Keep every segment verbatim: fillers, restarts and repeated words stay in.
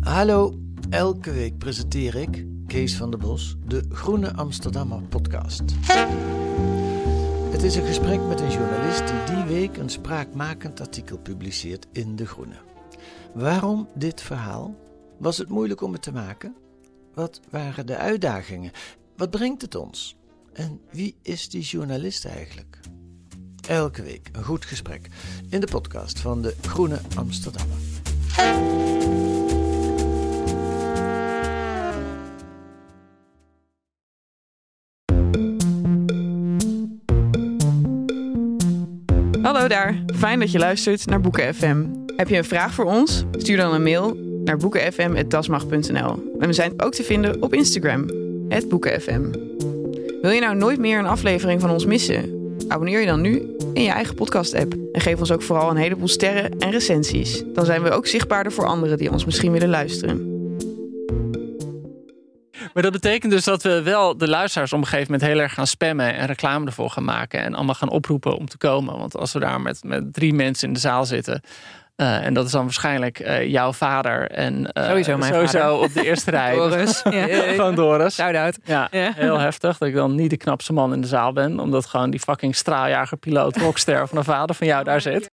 Hallo, elke week presenteer ik, Kees van der Bos, de Groene Amsterdammer podcast. Het is een gesprek met een journalist die die week een spraakmakend artikel publiceert in De Groene. Waarom dit verhaal? Was het moeilijk om het te maken? Wat waren de uitdagingen? Wat brengt het ons? En wie is die journalist eigenlijk? Elke week een goed gesprek in de podcast van de Groene Amsterdammer. Hallo daar, fijn dat je luistert naar Boeken F M. Heb je een vraag voor ons? Stuur dan een mail naar boeken f m at dasmag punt n l. En we zijn ook te vinden op Instagram, at boeken f m. Wil je nou nooit meer een aflevering van ons missen? Abonneer je dan nu in je eigen podcast-app. En geef ons ook vooral een heleboel sterren en recensies. Dan zijn we ook zichtbaarder voor anderen die ons misschien willen luisteren. Maar dat betekent dus dat we wel de luisteraars op een gegeven moment heel erg gaan spammen en reclame ervoor gaan maken en allemaal gaan oproepen om te komen. Want als we daar met, met drie mensen in de zaal zitten, uh, en dat is dan waarschijnlijk uh, jouw vader en uh, sowieso mijn sowieso vader. Op de eerste rij. Doris. Ja. Van Doris. Shout-out. Ja, Ja. heel heftig dat ik dan niet de knapste man in de zaal ben, omdat gewoon die fucking straaljager, piloot, rockster van een vader van jou daar zit.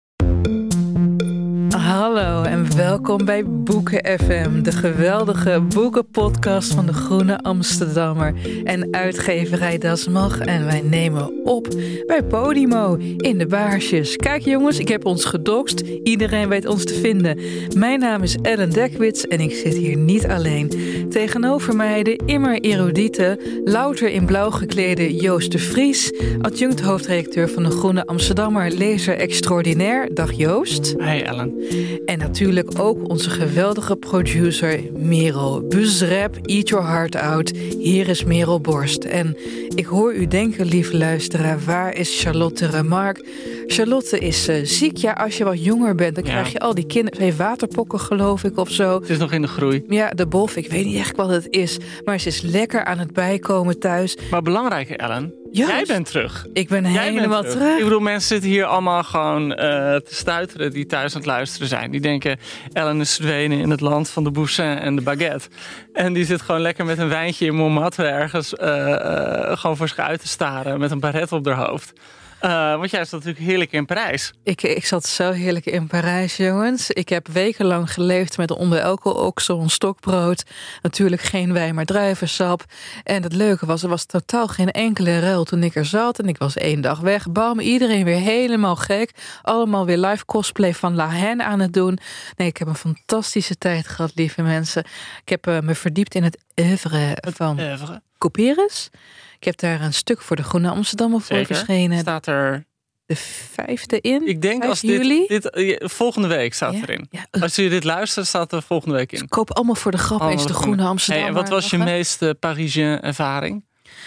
Hallo en welkom bij Boeken F M, de geweldige boekenpodcast van de Groene Amsterdammer en uitgeverij Dasmag. En wij nemen op bij Podimo in de Baarsjes. Kijk jongens, ik heb ons gedoxt. Iedereen weet ons te vinden. Mijn naam is Ellen Dekwits en ik zit hier niet alleen. Tegenover mij de immer erudite, louter in blauw geklede Joost de Vries, adjunct hoofdredacteur van de Groene Amsterdammer, lezer extraordinair. Dag Joost. Hey Ellen. En natuurlijk ook onze geweldige producer Merel Buzrep. Eat your heart out. Hier is Merel Borst. En ik hoor u denken, lieve luisteraar, waar is Charlotte Remarque? Charlotte is uh, ziek. Ja, als je wat jonger bent, dan ja. krijg je al die kinderen. Ze heeft waterpokken, geloof ik, of zo. Het is nog in de groei. Ja, de bof. Ik weet niet echt wat het is. Maar ze is lekker aan het bijkomen thuis. Maar belangrijker, Ellen. Juist. Jij bent terug. Ik ben Jij helemaal terug. terug. Ik bedoel, mensen zitten hier allemaal gewoon uh, te stuiteren die thuis aan het luisteren zijn. Die denken, Ellen is verdwenen in het land van de boussin en de baguette. En die zit gewoon lekker met een wijntje in Montmartre ergens uh, uh, gewoon voor zich uit te staren met een baret op haar hoofd. Uh, want jij zat natuurlijk heerlijk in Parijs. Ik, ik zat zo heerlijk in Parijs, jongens. Ik heb wekenlang geleefd met onder elke oksel een stokbrood. Natuurlijk geen wijn, maar druivensap. En het leuke was, er was totaal geen enkele ruil toen ik er zat. En ik was één dag weg. Bam, iedereen weer helemaal gek. Allemaal weer live cosplay van La Haine aan het doen. Nee, ik heb een fantastische tijd gehad, lieve mensen. Ik heb uh, me verdiept in het oeuvre van Couperus. Ik heb daar een stuk voor de Groene Amsterdammer voor Zeker. verschenen. Staat er de vijfde in? Ik denk als dit, dit uh, volgende week staat ja? erin. Ja. Als je dit luistert, staat er volgende week in. Dus koop allemaal voor de grap eens de Groene Amsterdammer. Hey, en wat was je meest uh, Parisien ervaring?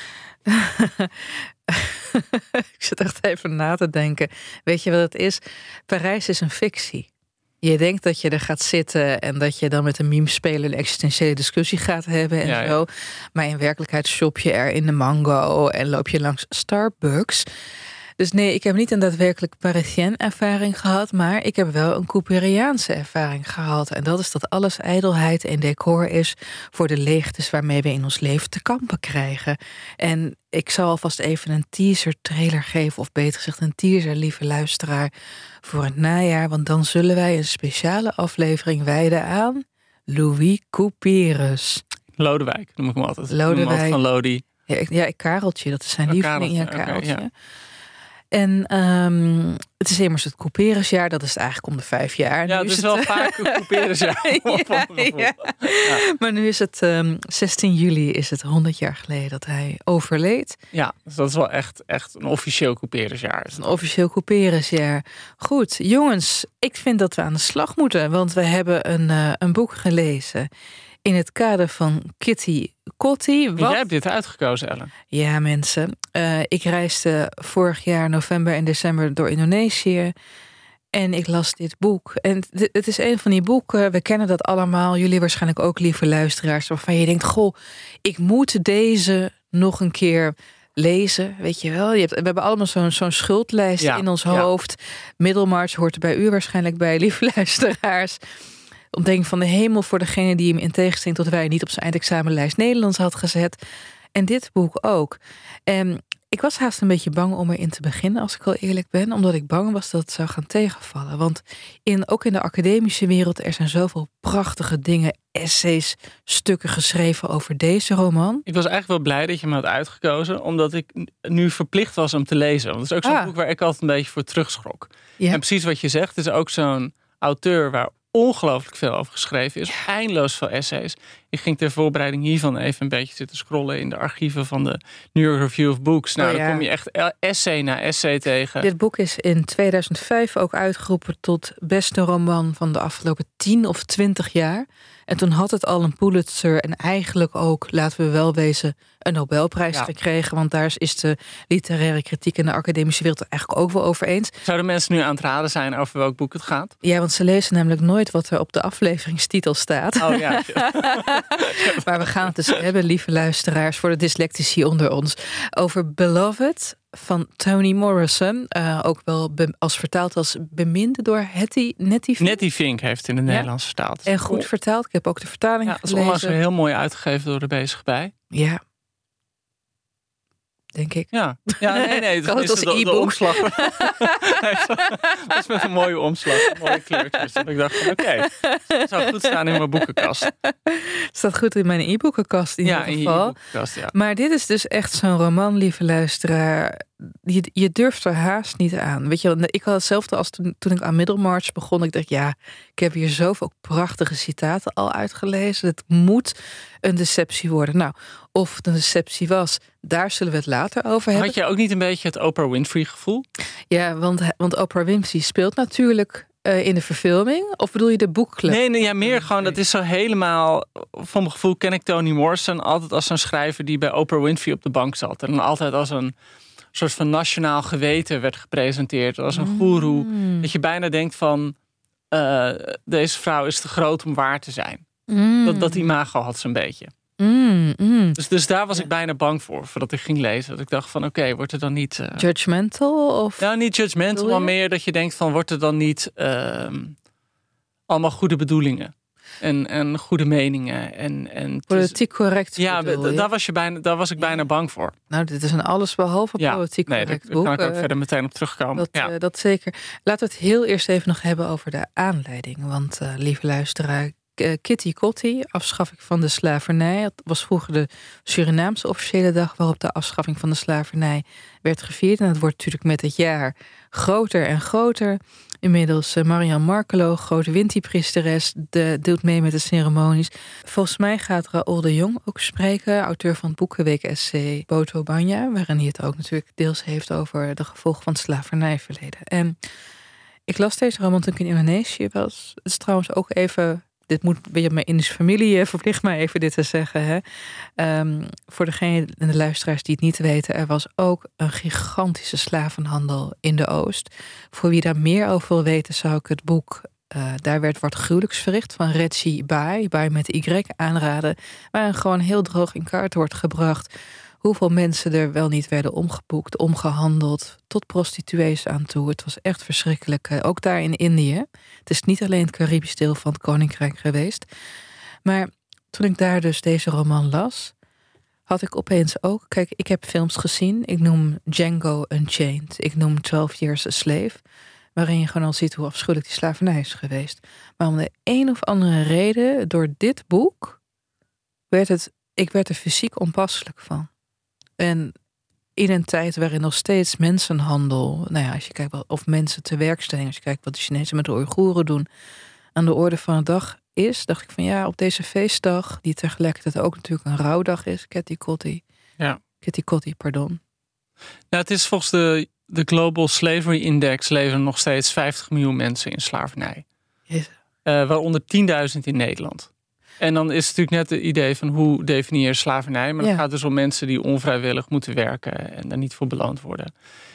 Ik zit echt even na te denken. Weet je wat het is? Parijs is een fictie. Je denkt dat je er gaat zitten en dat je dan met een meme-speler een existentiële discussie gaat hebben en ja, zo. Ja. Maar in werkelijkheid shop je er in de Mango en loop je langs Starbucks. Dus nee, ik heb niet een daadwerkelijk Parisienne ervaring gehad, maar ik heb wel een Couperiaanse ervaring gehad. En dat is dat alles ijdelheid en decor is voor de leegtes waarmee we in ons leven te kampen krijgen. En ik zal alvast even een teaser trailer geven, of beter gezegd een teaser, lieve luisteraar, voor het najaar. Want dan zullen wij een speciale aflevering wijden aan Louis Couperus. Lodewijk noem ik hem altijd. Lodewijk. Altijd van Lodi. Ja, ik, ja, Kareltje, dat is zijn oh, lieveling. Ja, Kareltje. Okay, ja. En um, het is immers het Couperusjaar, dat is het eigenlijk om de vijf jaar. Ja, het is, is wel het... vaak een Couperusjaar. ja, ja. ja. Maar nu is het um, zestien juli, is het honderd jaar geleden dat hij overleed. Ja, dus dat is wel echt, echt een officieel Couperusjaar. Een officieel Couperusjaar. Goed, jongens, ik vind dat we aan de slag moeten, want we hebben een, uh, een boek gelezen in het kader van Kitty Kotti. Wat? Jij hebt dit uitgekozen, Ellen. Ja, mensen. Uh, ik reisde vorig jaar november en december door Indonesië. En ik las dit boek. En d- het is een van die boeken, we kennen dat allemaal. Jullie waarschijnlijk ook, lieve luisteraars. Waarvan je denkt, goh, ik moet deze nog een keer lezen. Weet je wel. Je hebt, we hebben allemaal zo'n, zo'n schuldlijst ja, in ons hoofd. Ja. Middlemarch hoort er bij u waarschijnlijk bij, lieve luisteraars. ontdekking van de hemel voor degene die hem in tegenstelling tot wij niet op zijn eindexamenlijst Nederlands had gezet. En dit boek ook. En ik was haast een beetje bang om erin te beginnen, als ik al eerlijk ben. Omdat ik bang was dat het zou gaan tegenvallen. Want in, ook in de academische wereld, er zijn zoveel prachtige dingen, essays, stukken geschreven over deze roman. Ik was eigenlijk wel blij dat je me had uitgekozen, omdat ik nu verplicht was om te lezen. Want het is ook zo'n Ah. boek waar ik altijd een beetje voor terugschrok. Ja. En precies wat je zegt, het is ook zo'n auteur waar ongelooflijk veel over geschreven is. Ja. Eindeloos veel essays. Ik ging ter voorbereiding hiervan even een beetje zitten scrollen in de archieven van de New York Review of Books. Nou, oh, ja. dan kom je echt essay na essay tegen. Dit boek is in tweeduizend vijf ook uitgeroepen tot beste roman van de afgelopen tien of twintig jaar. En toen had het al een Pulitzer en eigenlijk ook, laten we wel wezen, een Nobelprijs ja. gekregen. Want daar is de literaire kritiek in de academische wereld eigenlijk ook wel over eens. Zouden mensen nu aan het raden zijn over welk boek het gaat? Ja, want ze lezen namelijk nooit wat er op de afleveringstitel staat. Oh ja. Maar we gaan het dus hebben, lieve luisteraars, voor de dyslectici onder ons, over Beloved van Toni Morrison. Uh, ook wel be- als vertaald als beminde door Hetty Nettie Fink. Nettie Fink heeft in het ja. Nederlands vertaald. En goed vertaald. Ik heb ook de vertaling ja, gelezen. Het is onlangs heel mooi uitgegeven door de Bezig Bij. Ja. Denk ik. Ja, ja nee, nee. Kan het als de, e-book? De omslag. Dat is met een mooie omslag. Mooie kleurtjes. En ik dacht van oké, okay, het zou goed staan in mijn boekenkast. Staat goed in mijn e-boekenkast in ja, ieder geval. In je ja. Maar dit is dus echt zo'n roman, lieve luisteraar. Je, je durft er haast niet aan. Weet je, ik had hetzelfde als toen, toen ik aan Middlemarch begon. Ik dacht, ja, ik heb hier zoveel prachtige citaten al uitgelezen. Het moet een deceptie worden. Nou, of het een deceptie was, daar zullen we het later over hebben. Had je ook niet een beetje het Oprah Winfrey gevoel? Ja, want, want Oprah Winfrey speelt natuurlijk uh, in de verfilming. Of bedoel je de boekclub? Nee, nee, ja, meer gewoon, dat is zo helemaal, van mijn gevoel ken ik Toni Morrison altijd als zo'n schrijver die bij Oprah Winfrey op de bank zat. En altijd als een soort van nationaal geweten werd gepresenteerd. Als een goeroe. Mm. Dat je bijna denkt van, uh, deze vrouw is te groot om waar te zijn. Mm. Dat, dat imago had ze een beetje. Mm, mm. Dus, dus daar was ja. ik bijna bang voor, voordat ik ging lezen. Dat ik dacht van, oké, okay, wordt er dan niet Uh... judgmental? Of nou, niet judgmental, maar meer dat je denkt van, wordt er dan niet Uh, allemaal goede bedoelingen? En, en goede meningen. En, en politiek correct. Ja, d- daar, was je bijna, daar was ik bijna bang voor. Nou, dit is een allesbehalve ja, politiek nee, correct daar, boek. Daar kan ik ook uh, verder meteen op terugkomen. Dat, ja. uh, dat zeker. Laten we het heel eerst even nog hebben over de aanleiding. Want, uh, lieve luisteraar, uh, Kitty Kotti, afschaffing van de slavernij. Het was vroeger de Surinaamse officiële dag waarop de afschaffing van de slavernij werd gevierd. En het wordt natuurlijk met het jaar groter en groter. Inmiddels uh, Marianne Markelo, grote Winti-priesteres, de, deelt mee met de ceremonies. Volgens mij gaat Raoul de Jong ook spreken, auteur van het boekenweek-essay Boto Banya, waarin hij het ook natuurlijk deels heeft over de gevolgen van het slavernijverleden. En ik las deze roman toen ik in Indonesië was. Het is trouwens ook even, dit moet weer mijn Indische familie verplicht mij even dit te zeggen. Hè. Um, voor degene en de luisteraars die het niet weten, er was ook een gigantische slavenhandel in de Oost. Voor wie daar meer over wil weten, zou ik het boek Uh, daar werd wat gruwelijks verricht van Reggie Bai, Bai met Y, aanraden, waarin gewoon heel droog in kaart wordt gebracht hoeveel mensen er wel niet werden omgeboekt, omgehandeld, tot prostituees aan toe. Het was echt verschrikkelijk. Uh, ook daar in Indië. Het is niet alleen het Caribisch deel van het Koninkrijk geweest. Maar toen ik daar dus deze roman las, had ik opeens ook, kijk, ik heb films gezien. Ik noem Django Unchained. Ik noem twelve Years a Slave. Waarin je gewoon al ziet hoe afschuwelijk die slavernij is geweest. Maar om de een of andere reden, door dit boek, werd het, ik werd er fysiek onpasselijk van. En in een tijd waarin nog steeds mensenhandel, nou ja, als je kijkt wat, of mensen te werkstelling, als je kijkt wat de Chinezen met de Oeigoeren doen, aan de orde van de dag is, dacht ik van ja, op deze feestdag, die tegelijkertijd ook natuurlijk een rouwdag is, Kitty Kotti. Ja. Kitty Kotti, pardon. Nou, het is volgens de De Global Slavery Index leven nog steeds vijftig miljoen mensen in slavernij. Yes. Uh, waaronder tienduizend in Nederland. En dan is het natuurlijk net het idee van hoe definieer je slavernij. Maar ja. Het gaat dus om mensen die onvrijwillig moeten werken en daar niet voor beloond worden.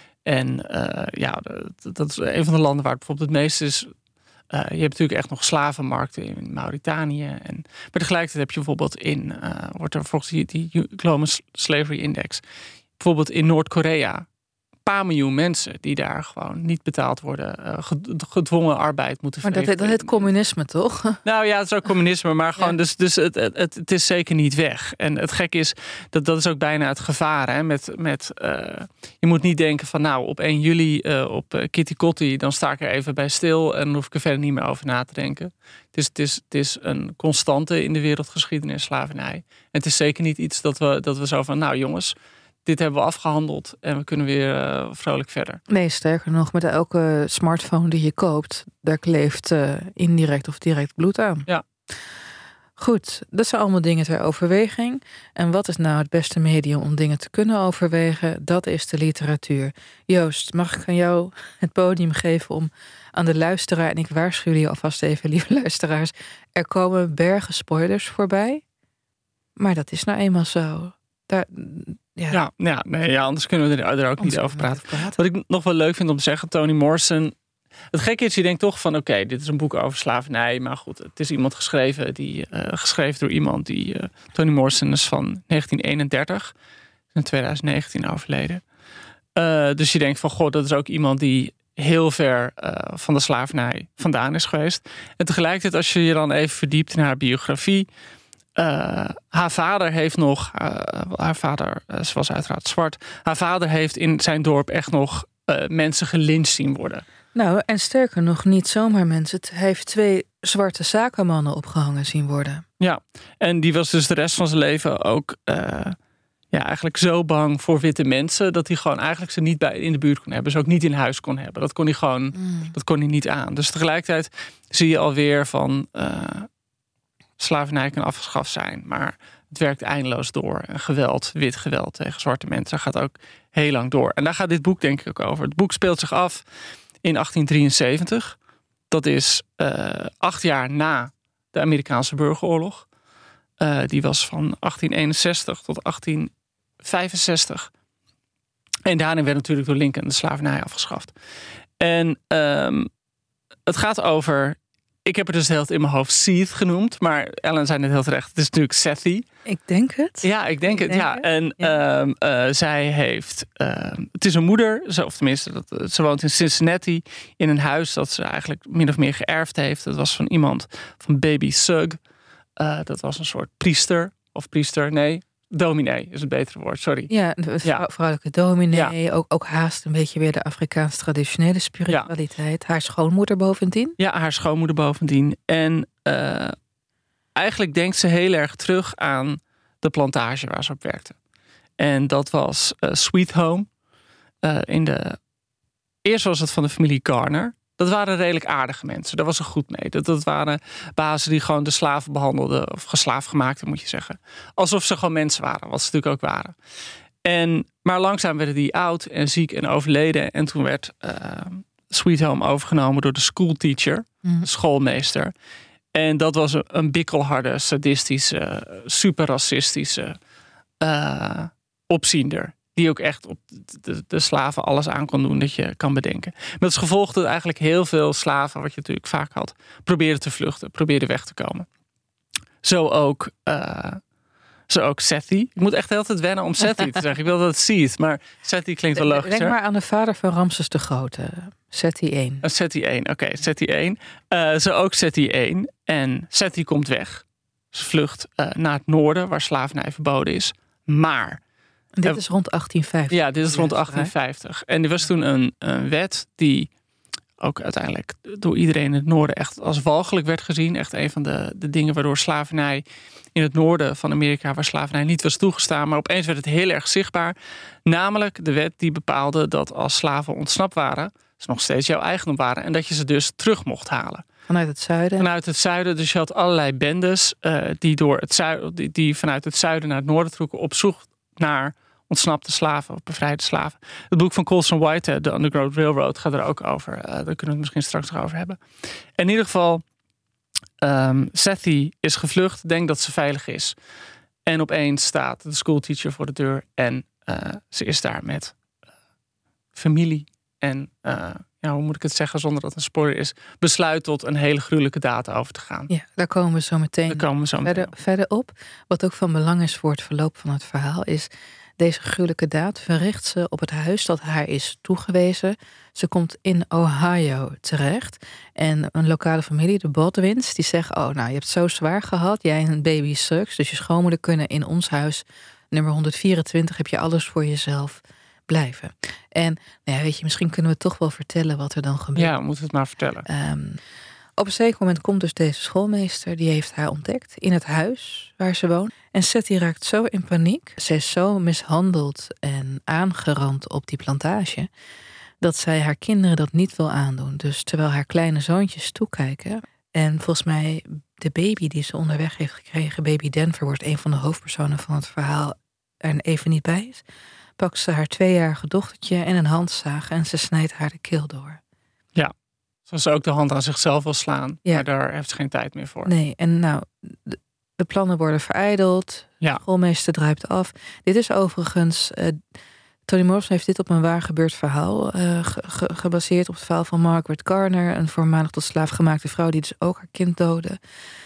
En uh, ja, dat is een van de landen waar het bijvoorbeeld het meest is. Uh, je hebt natuurlijk echt nog slavenmarkten in Mauritanië. En, maar tegelijkertijd heb je bijvoorbeeld in, uh, wordt er volgens die, die Global Slavery Index, bijvoorbeeld in Noord-Korea paar miljoen mensen die daar gewoon niet betaald worden, uh, gedwongen arbeid moeten verrichten. Maar dat, dat heet communisme, toch? Nou ja, het is ook communisme, maar gewoon, ja. dus, dus het, het, het, het is zeker niet weg. En het gekke is, dat, dat is ook bijna het gevaar. Hè? Met, met, uh, je moet niet denken van, nou, op één juli uh, op uh, Kitty Kotti, dan sta ik er even bij stil en dan hoef ik er verder niet meer over na te denken. Het is, het is, het is een constante in de wereldgeschiedenis, slavernij. En het is zeker niet iets dat we, dat we zo van, nou jongens, dit hebben we afgehandeld en we kunnen weer uh, vrolijk verder. Nee, sterker nog, met elke smartphone die je koopt, daar kleeft uh, indirect of direct bloed aan. Ja. Goed, dat zijn allemaal dingen ter overweging. En wat is nou het beste medium om dingen te kunnen overwegen? Dat is de literatuur. Joost, mag ik aan jou het podium geven om aan de luisteraar, en ik waarschuw jullie alvast even, lieve luisteraars, er komen bergen spoilers voorbij. Maar dat is nou eenmaal zo. Daar, ja. Ja, ja, nee, ja, anders kunnen we er, er ook niet over praten. praten. Wat ik nog wel leuk vind om te zeggen, Toni Morrison. Het gekke is, je denkt toch van, oké, okay, dit is een boek over slavernij. Maar goed, het is iemand geschreven, die, uh, geschreven door iemand die... Uh, Toni Morrison is van negentien eenendertig. In twintig negentien overleden. Uh, dus je denkt van, god, dat is ook iemand die heel ver uh, van de slavernij vandaan is geweest. En tegelijkertijd, als je je dan even verdiept in haar biografie... Uh, haar vader heeft nog, uh, haar vader, uh, ze was uiteraard zwart. Haar vader heeft in zijn dorp echt nog uh, mensen gelyncht zien worden. Nou, en sterker nog, niet zomaar mensen. Het heeft twee zwarte zakenmannen opgehangen zien worden. Ja, en die was dus de rest van zijn leven ook uh, ja, eigenlijk zo bang voor witte mensen dat hij gewoon eigenlijk ze niet bij in de buurt kon hebben. Ze ook niet in huis kon hebben. Dat kon hij gewoon, mm. dat kon hij niet aan. Dus tegelijkertijd zie je alweer van Uh, slavernij kan afgeschaft zijn, maar het werkt eindeloos door. En geweld, wit geweld tegen zwarte mensen gaat ook heel lang door. En daar gaat dit boek denk ik ook over. Het boek speelt zich af in achttien drieënzeventig. Dat is uh, acht jaar na de Amerikaanse burgeroorlog. Uh, die was van achttien eenenzestig tot achttien vijfenzestig. En daarin werd natuurlijk door Lincoln de slavernij afgeschaft. En um, het gaat over... Ik heb het dus heel in mijn hoofd Seath genoemd. Maar Ellen zei net heel terecht. Het is natuurlijk Sethi. Ik denk het. Ja, ik denk ik het. Denk ja. het. En ja. Um, uh, zij heeft... Um, het is een moeder. Of tenminste, dat, ze woont in Cincinnati. In een huis dat ze eigenlijk min of meer geërfd heeft. Dat was van iemand, van Baby Sugg. Uh, dat was een soort priester. Of priester, nee. Dominee is het betere woord, sorry. Ja, een ja. vrouwelijke dominee. Ja. Ook, ook haast een beetje weer de Afrikaanse traditionele spiritualiteit. Ja. Haar schoonmoeder bovendien. Ja, haar schoonmoeder bovendien. En uh, eigenlijk denkt ze heel erg terug aan de plantage waar ze op werkte. En dat was uh, Sweet Home. Uh, in de... Eerst was het van de familie Garner. Dat waren redelijk aardige mensen. Daar was ze goed mee. Dat, dat waren bazen die gewoon de slaven behandelden. Of geslaafgemaakte, moet je zeggen. Alsof ze gewoon mensen waren. Wat ze natuurlijk ook waren. En, maar langzaam werden die oud en ziek en overleden. En toen werd uh, Sweet Home overgenomen door de schoolteacher. Mm. De schoolmeester. En dat was een, een bikkelharde, sadistische, super racistische uh, opziender. Die ook echt op de, de slaven alles aan kon doen dat je kan bedenken. Met als gevolg dat eigenlijk heel veel slaven, wat je natuurlijk vaak had, probeerden te vluchten, probeerden weg te komen. Zo ook, uh, zo ook Sethi. Ik moet echt de hele tijd wennen om Sethi te zeggen. Ik wil dat het Seath, maar Sethi klinkt wel logisch. Denk maar aan de vader van Ramses de Grote. Sethi één. Uh, Sethi één, oké. Okay, Sethi één. Uh, zo ook Sethi één. En Sethi komt weg. Ze vlucht uh, naar het noorden, waar slavernij verboden is. Maar... En dit is rond achttien vijftig. Ja, dit is rond achttien vijftig. En er was toen een, een wet die ook uiteindelijk door iedereen in het noorden echt als walgelijk werd gezien. Echt een van de, de dingen waardoor slavernij in het noorden van Amerika, waar slavernij niet was toegestaan, maar opeens werd het heel erg zichtbaar. Namelijk de wet die bepaalde dat als slaven ontsnapt waren, ze nog steeds jouw eigendom waren en dat je ze dus terug mocht halen. Vanuit het zuiden? Vanuit het zuiden. Dus je had allerlei bendes uh, die, door het zuiden, die, die vanuit het zuiden naar het noorden trokken op zoek naar ontsnapte slaven of bevrijde slaven. Het boek van Colson Whitehead, The Underground Railroad, gaat er ook over. Uh, daar kunnen we het misschien straks nog over hebben. In ieder geval, um, Sethi is gevlucht, denkt dat ze veilig is. En opeens staat de schoolteacher voor de deur en uh, ze is daar met uh, familie en, uh, ja, hoe moet ik het zeggen zonder dat het een spoiler is, besluit tot een hele gruwelijke daad over te gaan. Ja, daar komen we zo meteen, daar komen we zo meteen verder, verder op. Wat ook van belang is voor het verloop van het verhaal is Deze gruwelijke daad verricht ze op het huis dat haar is toegewezen. Ze komt in Ohio terecht. En een lokale familie, de Baldwins, die zeggen... oh, nou, je hebt het zo zwaar gehad. Jij en baby Suggs, dus je schoonmoeder kunnen in ons huis... nummer honderdvierentwintig, heb je alles voor jezelf blijven. En nou ja, weet je, misschien kunnen we toch wel vertellen wat er dan gebeurt. Ja, we moeten het maar vertellen. Um, op een zeker moment komt dus deze schoolmeester... die heeft haar ontdekt in het huis waar ze woont. En Seti raakt zo in paniek. Ze is zo mishandeld en aangerand op die plantage... dat zij haar kinderen dat niet wil aandoen. Dus terwijl haar kleine zoontjes toekijken... en volgens mij de baby die ze onderweg heeft gekregen... baby Denver wordt een van de hoofdpersonen van het verhaal... er even niet bij is... pakt ze haar tweejarige dochtertje en een handzaag... en ze snijdt haar de keel door. Ja, zoals ze ook de hand aan zichzelf wil slaan. Ja. Maar daar heeft ze geen tijd meer voor. Nee, en nou, de, de plannen worden verijdeld. Ja. De schoolmeester druipt af. Dit is overigens... Uh, Toni Morrison heeft dit op een waar gebeurd verhaal... Uh, ge, ge, gebaseerd op het verhaal van Margaret Garner... een voormalig tot slaaf gemaakte vrouw... die dus ook haar kind doodde.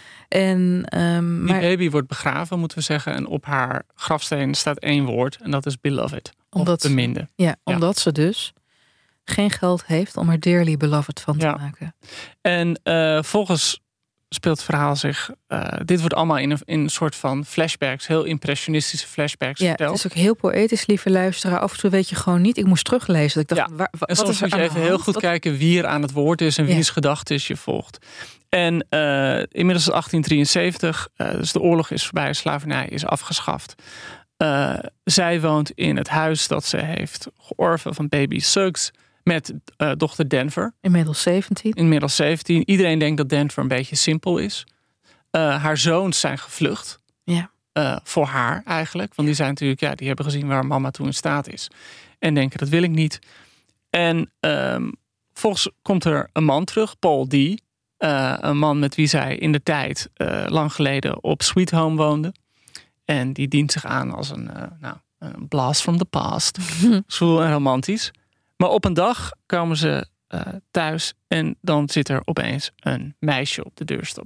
En, um, Die maar, baby wordt begraven, moeten we zeggen. En op haar grafsteen staat één woord. En dat is beloved. Omdat, of beminde. Ja, omdat ja. ze dus geen geld heeft... om er dearly beloved van te ja. maken. En uh, volgens speelt het verhaal zich... Uh, dit wordt allemaal in een, in een soort van flashbacks... heel impressionistische flashbacks ja, verteld. Het is ook heel poëtisch, lieve luisteraar. Af en toe weet je gewoon niet... Ik moest teruglezen. Ik dacht, ja. waar, en soms wat is moet je even heel goed wat... kijken... wie er aan het woord is en wiens ja. gedachtes je volgt. En uh, inmiddels is achttien drieënzeventig, uh, dus de oorlog is voorbij, slavernij is afgeschaft. Uh, zij woont in het huis dat ze heeft georven van baby Suggs met uh, dochter Denver. Inmiddels zeventien. Inmiddels zeventien. Iedereen denkt dat Denver een beetje simpel is. Uh, haar zoons zijn gevlucht. Ja. Uh, voor haar eigenlijk. Want die zijn natuurlijk, ja, die hebben gezien waar mama toe in staat is. En denken, dat wil ik niet. En um, volgens komt er een man terug, Paul D. Uh, een man met wie zij in de tijd uh, lang geleden op Sweet Home woonde. En die dient zich aan als een, uh, nou, een blast from the past. Zwoel en romantisch. Maar op een dag komen ze uh, thuis en dan zit er opeens een meisje op de deurstop.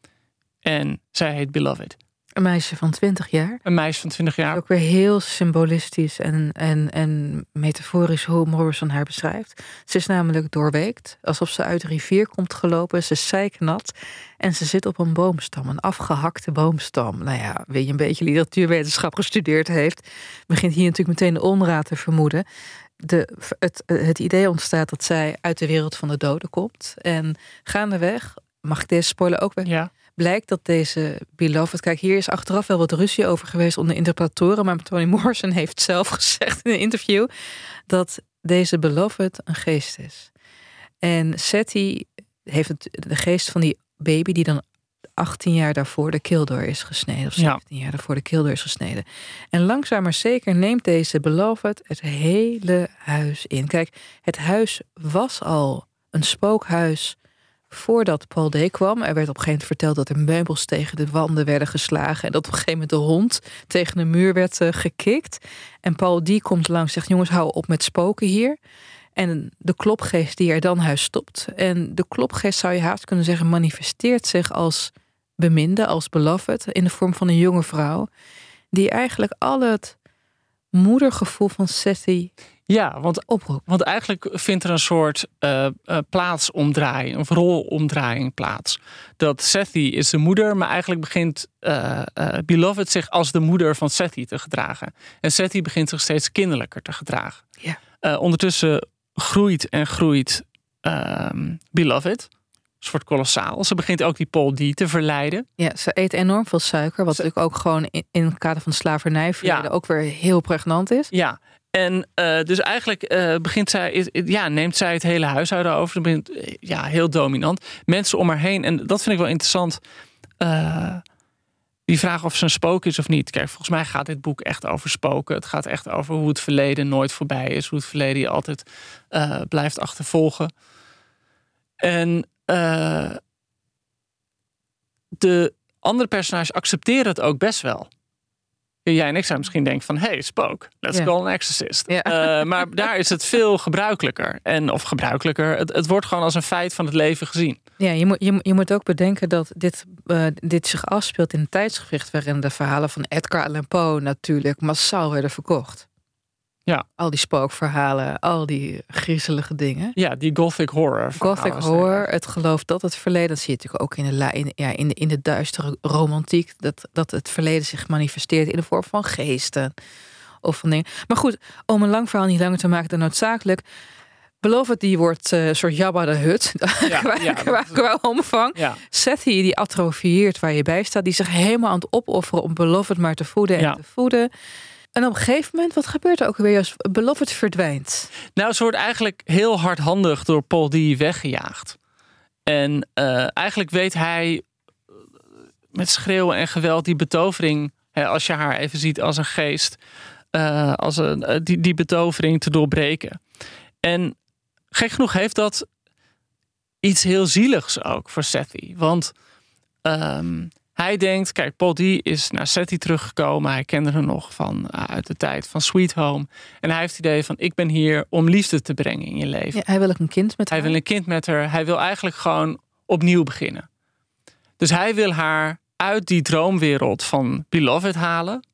En zij heet Beloved. Een meisje van twintig jaar. Een meisje van twintig jaar. Ook weer heel symbolistisch en, en, en metaforisch hoe Morrison haar beschrijft. Ze is namelijk doorweekt, alsof ze uit de rivier komt gelopen. Ze is zeiknat en ze zit op een boomstam, een afgehakte boomstam. Nou ja, wie een beetje literatuurwetenschap gestudeerd heeft, begint hier natuurlijk meteen de onraad te vermoeden. De, het, het idee ontstaat dat zij uit de wereld van de doden komt. En gaandeweg, mag ik deze spoiler ook weg? Ja. Blijkt dat deze Beloved... Kijk, hier is achteraf wel wat ruzie over geweest onder interpretatoren... maar Toni Morrison heeft zelf gezegd in een interview... dat deze Beloved een geest is. En Seti heeft het, de geest van die baby... die dan achttien jaar daarvoor de keel door is gesneden... of zeventien ja. jaar daarvoor de keel door is gesneden. En langzaam maar zeker neemt deze Beloved het hele huis in. Kijk, het huis was al een spookhuis... voordat Paul D. kwam. Er werd op een gegeven moment verteld dat er meubels tegen de wanden werden geslagen. En dat op een gegeven moment de hond tegen de muur werd uh, gekikt. En Paul D. komt langs en zegt, jongens, hou op met spoken hier. En de klopgeest die er dan huis stopt. En de klopgeest, zou je haast kunnen zeggen, manifesteert zich als beminde, als beloved, in de vorm van een jonge vrouw. Die eigenlijk al het moedergevoel van Seti... Ja, want, want eigenlijk vindt er een soort uh, uh, plaatsomdraaiing, of rolomdraaiing plaats. Dat Seti is de moeder, maar eigenlijk begint uh, uh, Beloved zich als de moeder van Seti te gedragen. En Seti begint zich steeds kinderlijker te gedragen. Ja. Uh, ondertussen groeit en groeit uh, Beloved. Ze wordt kolossaal. Ze begint ook die Paul D. te verleiden. Ja, ze eet enorm veel suiker, wat ze... natuurlijk ook gewoon in, in het kader van slavernij ja. ook weer heel pregnant is. Ja. En uh, dus eigenlijk uh, begint zij, ja, neemt zij het hele huishouden over. Ze begint, ja, heel dominant. Mensen om haar heen. En dat vind ik wel interessant. Uh, die vragen of ze een spook is of niet. Kijk, volgens mij gaat dit boek echt over spoken. Het gaat echt over hoe het verleden nooit voorbij is. Hoe het verleden je altijd uh, blijft achtervolgen. En uh, de andere personages accepteren het ook best wel. Jij en ik zou misschien denken van... hey, spook, let's Ja. call an exorcist. Ja. Uh, maar daar is het veel gebruikelijker. En, of gebruikelijker, het, het wordt gewoon als een feit van het leven gezien. Ja, je moet, je, je moet ook bedenken dat dit, uh, dit zich afspeelt in een tijdsgevricht... waarin de verhalen van Edgar Allan Poe natuurlijk massaal werden verkocht. Ja. Al die spookverhalen, al die griezelige dingen. Ja, die gothic horror. Gothic horror, het geloof dat het verleden... dat zie je natuurlijk ook in de, la, in, ja, in de, in de duistere romantiek... Dat, dat het verleden zich manifesteert in de vorm van geesten. Of van dingen. Maar goed, om een lang verhaal niet langer te maken dan noodzakelijk... Beloof het, die wordt uh, een soort Jabba de Hut. Ja, qua, ja, qua, qua omvang. Ja. Sethi, die atrofieert waar je bij staat... die zich helemaal aan het opofferen om Beloved maar te voeden en ja. te voeden... En op een gegeven moment, wat gebeurt er ook weer als Beloved verdwijnt? Nou, ze wordt eigenlijk heel hardhandig door Paul D. weggejaagd. En uh, eigenlijk weet hij met schreeuwen en geweld die betovering... Hè, als je haar even ziet als een geest... Uh, als een, uh, die, die betovering te doorbreken. En gek genoeg heeft dat iets heel zieligs ook voor Sethi. Want... Um, Hij denkt, kijk, Paul D. is naar Sethi teruggekomen. Hij kende hem nog van uh, uit de tijd van Sweet Home. En hij heeft het idee van, ik ben hier om liefde te brengen in je leven. Ja, hij wil ook een kind met hij haar. Hij wil een kind met haar. Hij wil eigenlijk gewoon opnieuw beginnen. Dus hij wil haar uit die droomwereld van Beloved halen.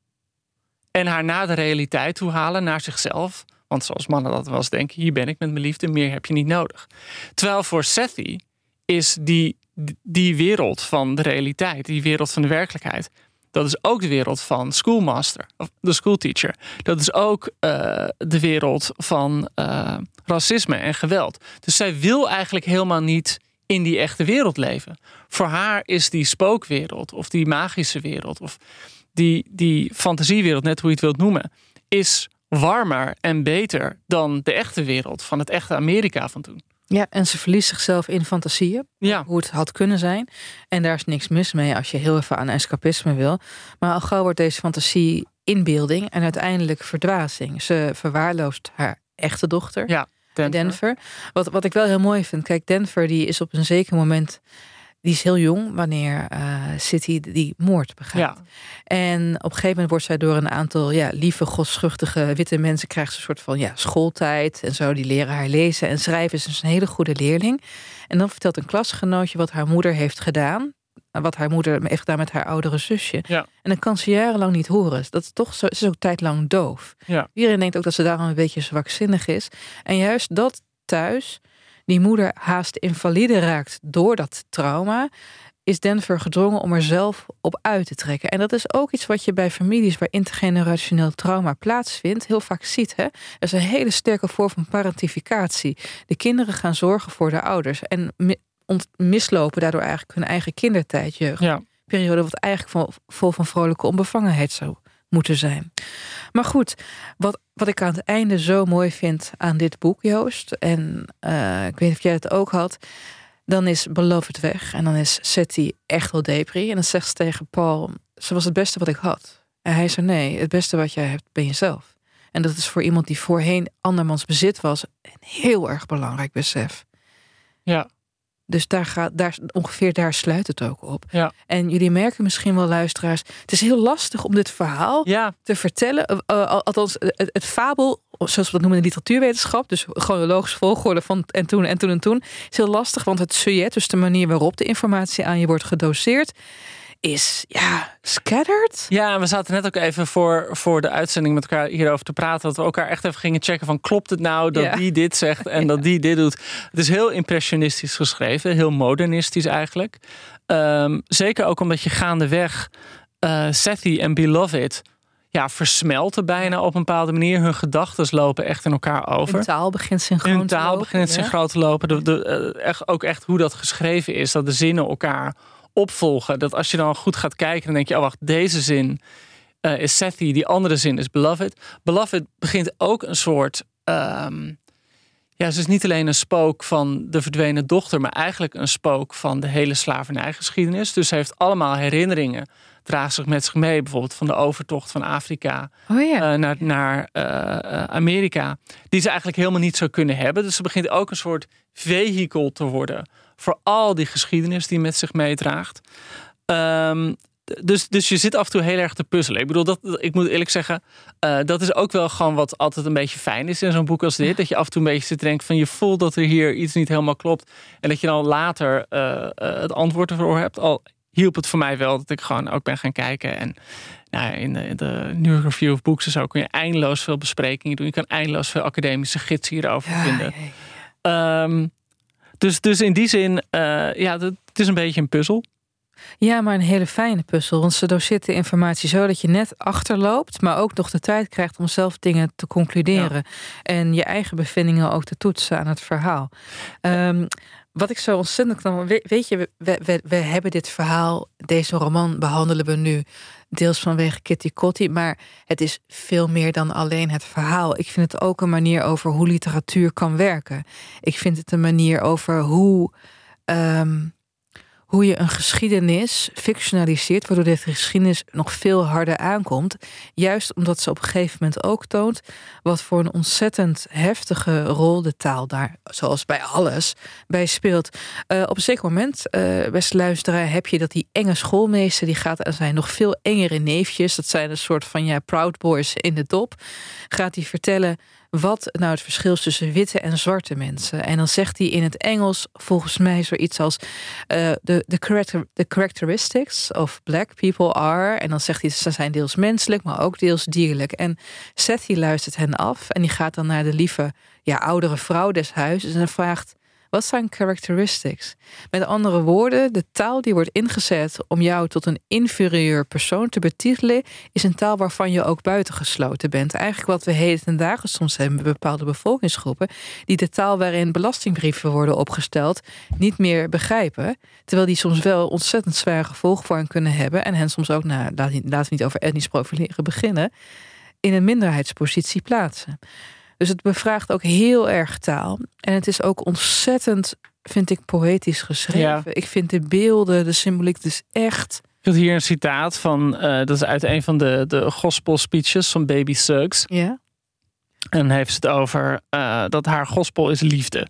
En haar naar de realiteit toe halen, naar zichzelf. Want zoals mannen dat wel eens denken, hier ben ik met mijn liefde, meer heb je niet nodig. Terwijl voor Sethi is die... die wereld van de realiteit, die wereld van de werkelijkheid, dat is ook de wereld van schoolmaster, of de schoolteacher. Dat is ook uh, de wereld van uh, racisme en geweld. Dus zij wil eigenlijk helemaal niet in die echte wereld leven. Voor haar is die spookwereld, of die magische wereld, of die, die fantasiewereld, net hoe je het wilt noemen, is warmer en beter dan de echte wereld van het echte Amerika van toen. Ja, en ze verliest zichzelf in fantasieën. Ja. Hoe het had kunnen zijn. En daar is niks mis mee als je heel even aan escapisme wil. Maar al gauw wordt deze fantasie inbeelding en uiteindelijk verdwazing. Ze verwaarloost haar echte dochter, ja, Denver. Denver. Wat, wat ik wel heel mooi vind. Kijk, Denver die is op een zeker moment... Die is heel jong wanneer uh, Sethi die moord begaat. Ja. En op een gegeven moment wordt zij door een aantal ja, lieve, godschuchtige witte mensen... krijgt ze een soort van ja, schooltijd en zo. Die leren haar lezen en schrijven. Ze is een hele goede leerling. En dan vertelt een klasgenootje wat haar moeder heeft gedaan. Wat haar moeder heeft gedaan met haar oudere zusje. Ja. En dan kan ze jarenlang niet horen. Dat is toch zo, ze is ook tijdlang doof. Ja. Iedereen denkt ook dat ze daarom een beetje zwakzinnig is. En juist dat thuis... die moeder haast invalide raakt door dat trauma... is Denver gedwongen om er zelf op uit te trekken. En dat is ook iets wat je bij families... waar intergenerationeel trauma plaatsvindt... heel vaak ziet. Hè? Er is een hele sterke vorm van parentificatie. De kinderen gaan zorgen voor de ouders... en mislopen daardoor eigenlijk hun eigen kindertijd, jeugd. Ja. Periode wat eigenlijk vol, vol van vrolijke onbevangenheid zou moeten zijn. Maar goed, wat, wat ik aan het einde zo mooi vind aan dit boek, Joost... en uh, ik weet niet of jij het ook had... dan is Beloved weg en dan is Sethi echt wel depri. En dan zegt ze tegen Paul, ze was het beste wat ik had. En hij zei, nee, het beste wat jij hebt ben jezelf. En dat is voor iemand die voorheen andermans bezit was... een heel erg belangrijk besef. Ja. Dus daar gaat, daar, ongeveer daar sluit het ook op. Ja. En jullie merken misschien wel, luisteraars... het is heel lastig om dit verhaal ja. te vertellen. Uh, althans, het, het fabel, zoals we dat noemen in de literatuurwetenschap... dus chronologisch volgorde van en toen en toen en toen... is heel lastig, want het sujet, dus de manier waarop de informatie aan je wordt gedoseerd... is, ja, scattered. Ja, we zaten net ook even voor, voor de uitzending met elkaar hierover te praten... dat we elkaar echt even gingen checken van... klopt het nou dat ja. die dit zegt en ja. dat die dit doet? Het is heel impressionistisch geschreven. Heel modernistisch eigenlijk. Um, zeker ook omdat je gaandeweg... Uh, Sethi en Beloved... ja, versmelten bijna op een bepaalde manier. Hun gedachten lopen echt in elkaar over. Hun taal begint synchroon Hun taal te lopen. begint synchroon te lopen. De, de, uh, echt, ook echt hoe dat geschreven is. Dat de zinnen elkaar... opvolgen. Dat als je dan goed gaat kijken, dan denk je, oh wacht, deze zin uh, is Sethi, die andere zin is Beloved. Beloved begint ook een soort... Um, ja, ze is niet alleen een spook van de verdwenen dochter, maar eigenlijk een spook van de hele slavernijgeschiedenis. Dus ze heeft allemaal herinneringen, draagt zich met zich mee, bijvoorbeeld van de overtocht van Afrika oh ja. uh, naar, naar uh, Amerika, die ze eigenlijk helemaal niet zou kunnen hebben. Dus ze begint ook een soort vehikel te worden voor al die geschiedenis die met zich meedraagt. Um, dus, dus je zit af en toe heel erg te puzzelen. Ik bedoel, dat, ik moet eerlijk zeggen, uh, dat is ook wel gewoon wat altijd een beetje fijn is in zo'n boek als dit. Dat je af en toe een beetje zit te denken van je voelt dat er hier iets niet helemaal klopt. En dat je dan later uh, uh, het antwoord ervoor hebt. Al hielp het voor mij wel dat ik gewoon ook ben gaan kijken. En nou, in de, in de New York Review of Books en zo kun je eindeloos veel besprekingen doen. Je kan eindeloos veel academische gidsen hierover ja, vinden. Ja, ja. Um, dus, dus in die zin, uh, ja, het is een beetje een puzzel. Ja, maar een hele fijne puzzel. Want ze doseert de informatie zo dat je net achterloopt, maar ook nog de tijd krijgt om zelf dingen te concluderen. Ja. En je eigen bevindingen ook te toetsen aan het verhaal. Um, wat ik zo ontzettend kan... Weet je, we, we, we hebben dit verhaal, deze roman behandelen we nu deels vanwege Kitty Kotti, maar het is veel meer dan alleen het verhaal. Ik vind het ook een manier over hoe literatuur kan werken. Ik vind het een manier over hoe... Um, hoe je een geschiedenis fictionaliseert, waardoor deze geschiedenis nog veel harder aankomt. Juist omdat ze op een gegeven moment ook toont wat voor een ontzettend heftige rol de taal daar, zoals bij alles, bij speelt. Uh, op een zeker moment, uh, beste luisteraar, heb je dat die enge schoolmeester, die gaat aan zijn nog veel engere neefjes, dat zijn een soort van ja, Proud Boys in de dop, gaat hij vertellen wat nou het verschil is tussen witte en zwarte mensen. En dan zegt hij in het Engels volgens mij zoiets als uh, the, the, character, the characteristics of black people are. En dan zegt hij ze zijn deels menselijk, maar ook deels dierlijk. En Seth die luistert hen af en die gaat dan naar de lieve ja, oudere vrouw des huizes en vraagt: wat zijn characteristics? Met andere woorden, de taal die wordt ingezet om jou tot een inferieur persoon te betitelen, is een taal waarvan je ook buitengesloten bent. Eigenlijk wat we heden ten dagen soms hebben met bepaalde bevolkingsgroepen, die de taal waarin belastingbrieven worden opgesteld niet meer begrijpen. Terwijl die soms wel ontzettend zware gevolgen voor hen kunnen hebben en hen soms ook, nou, laten we niet over etnisch profileren beginnen, in een minderheidspositie plaatsen. Dus het bevraagt ook heel erg taal. En het is ook ontzettend, vind ik, poëtisch geschreven. Ja. Ik vind de beelden, de symboliek, dus echt... Ik had hier een citaat van, uh, dat is uit een van de, de gospel speeches van Baby Suggs. Ja. En dan heeft ze het over uh, dat haar gospel is liefde.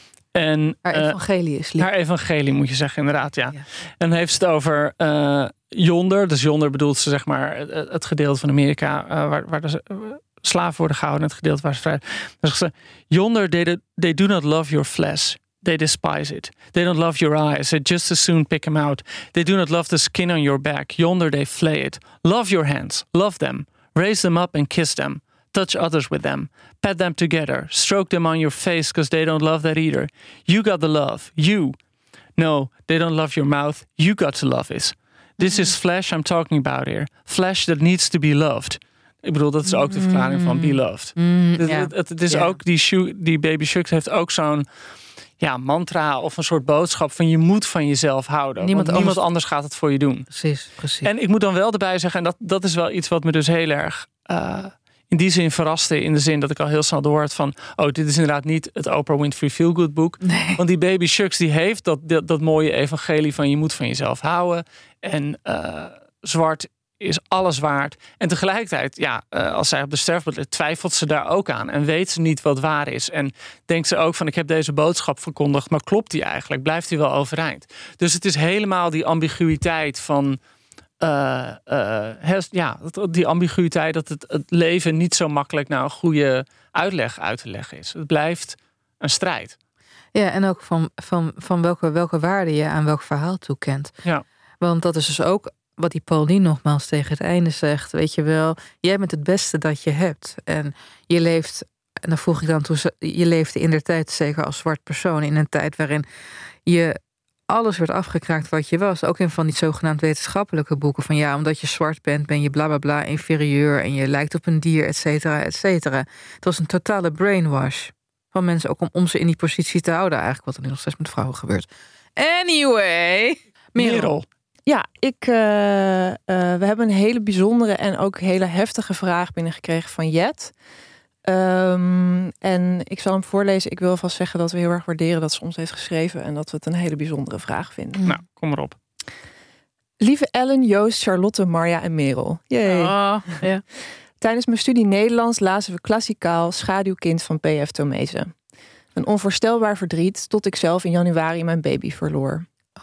En, haar evangelie is liefde. Uh, haar evangelie moet je zeggen, inderdaad, ja. ja. En dan heeft ze het over uh, yonder. Dus yonder bedoelt ze, zeg maar, het, het gedeelte van Amerika uh, waar, waar de... Uh, slaven worden gehouden, het gedeelte waar ze vrij. Dan zegt ze: Yonder, they do, they do not love your flesh. They despise it. They don't love your eyes. They just as soon pick them out. They do not love the skin on your back. Yonder, they flay it. Love your hands. Love them. Raise them up and kiss them. Touch others with them. Pat them together. Stroke them on your face because they don't love that either. You got the love. You. No, they don't love your mouth. You got to love it. This is flesh I'm talking about here. Flesh that needs to be loved. Ik bedoel, dat is ook de verklaring van Beloved. Mm, het, ja. het, het, het is ja. ook, die, shoe, die Baby Suggs heeft ook zo'n ja, mantra of een soort boodschap van je moet van jezelf houden. Niemand, want niemand anders... anders gaat het voor je doen. Precies, precies. En ik moet dan wel erbij zeggen, en dat, dat is wel iets wat me dus heel erg uh, in die zin verraste. In de zin dat ik al heel snel door had van, oh, dit is inderdaad niet het Oprah Winfrey Feel Good boek. Nee. Want die Baby Suggs die heeft dat, dat, dat mooie evangelie van je moet van jezelf houden. En uh, zwart is alles waard. En tegelijkertijd, ja, als zij op de sterfbed ligt, twijfelt ze daar ook aan. En weet ze niet wat waar is. En denkt ze ook van, ik heb deze boodschap verkondigd, maar klopt die eigenlijk? Blijft die wel overeind? Dus het is helemaal die ambiguïteit van... Uh, uh, ja, die ambiguïteit dat het, het leven niet zo makkelijk naar een goede uitleg uit te leggen is. Het blijft een strijd. Ja, en ook van, van, van welke, welke waarde je aan welk verhaal toekent. Ja. Want dat is dus ook wat die Pauline nogmaals tegen het einde zegt. Weet je wel, jij bent het beste dat je hebt. En je leeft, en dan vroeg ik dan toe, je leefde in der tijd, zeker als zwart persoon, in een tijd waarin je alles werd afgekraakt wat je was. Ook in van die zogenaamd wetenschappelijke boeken. Van ja, omdat je zwart bent, ben je bla bla bla inferieur. En je lijkt op een dier, et cetera, et cetera. Het was een totale brainwash van mensen, ook om, om ze in die positie te houden. Eigenlijk wat er nu nog steeds met vrouwen gebeurt. Anyway, Merel. Merel. Ja, ik, uh, uh, we hebben een hele bijzondere en ook hele heftige vraag binnengekregen van Jet. Um, en ik zal hem voorlezen. Ik wil alvast zeggen dat we heel erg waarderen dat ze ons heeft geschreven en dat we het een hele bijzondere vraag vinden. Nou, kom maar op. Lieve Ellen, Joost, Charlotte, Marja en Merel. Yay. Oh, ja. Tijdens mijn studie Nederlands lazen we klassikaal Schaduwkind van P F Tomezen. Een onvoorstelbaar verdriet tot ik zelf in januari mijn baby verloor. Oh.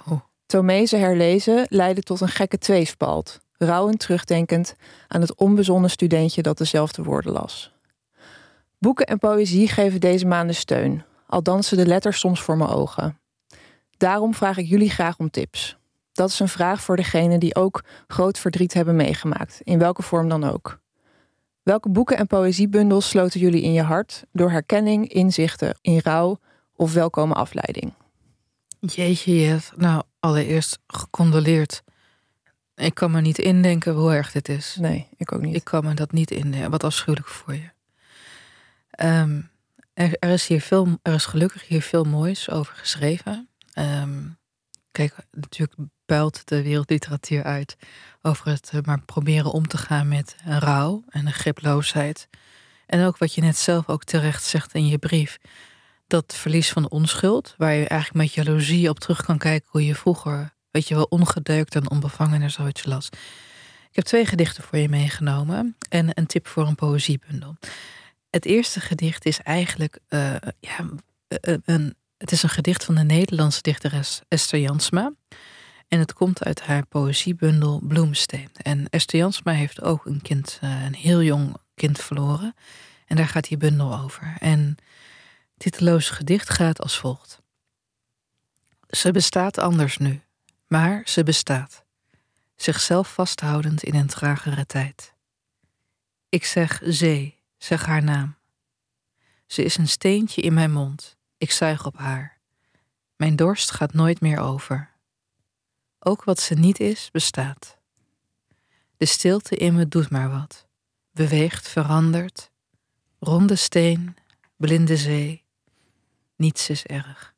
Tomezen herlezen leidde tot een gekke tweespalt, rouwend terugdenkend aan het onbezonnen studentje dat dezelfde woorden las. Boeken en poëzie geven deze maanden steun, al dansen de letters soms voor mijn ogen. Daarom vraag ik jullie graag om tips. Dat is een vraag voor degenen die ook groot verdriet hebben meegemaakt, in welke vorm dan ook. Welke boeken en poëziebundels sloten jullie in je hart door herkenning, inzichten in rouw of welkome afleiding? Jeetje, Jet. Nou, allereerst gecondoleerd. Ik kan me niet indenken hoe erg dit is. Nee, ik ook niet. Ik kan me dat niet indenken. Wat afschuwelijk voor je. Um, er, er is hier veel, er is gelukkig hier veel moois over geschreven. Um, kijk, natuurlijk built de wereldliteratuur uit over het uh, maar proberen om te gaan met een rouw en een griploosheid. En ook wat je net zelf ook terecht zegt in je brief. Dat verlies van onschuld, waar je eigenlijk met jaloezie op terug kan kijken hoe je vroeger, weet je wel, ongedeukt en onbevangen naar zoiets las. Ik heb twee gedichten voor je meegenomen en een tip voor een poëziebundel. Het eerste gedicht is eigenlijk uh, ja, een, het is een gedicht van de Nederlandse dichteres Esther Jansma. En het komt uit haar poëziebundel Bloemsteen. En Esther Jansma heeft ook een kind, uh, een heel jong kind verloren. En daar gaat die bundel over. En het titeloze gedicht gaat als volgt. Ze bestaat anders nu, maar ze bestaat. Zichzelf vasthoudend in een tragere tijd. Ik zeg zee. Zeg haar naam. Ze is een steentje in mijn mond. Ik zuig op haar. Mijn dorst gaat nooit meer over. Ook wat ze niet is, bestaat. De stilte in me doet maar wat. Beweegt, verandert. Ronde steen, blinde zee. Niets is erg.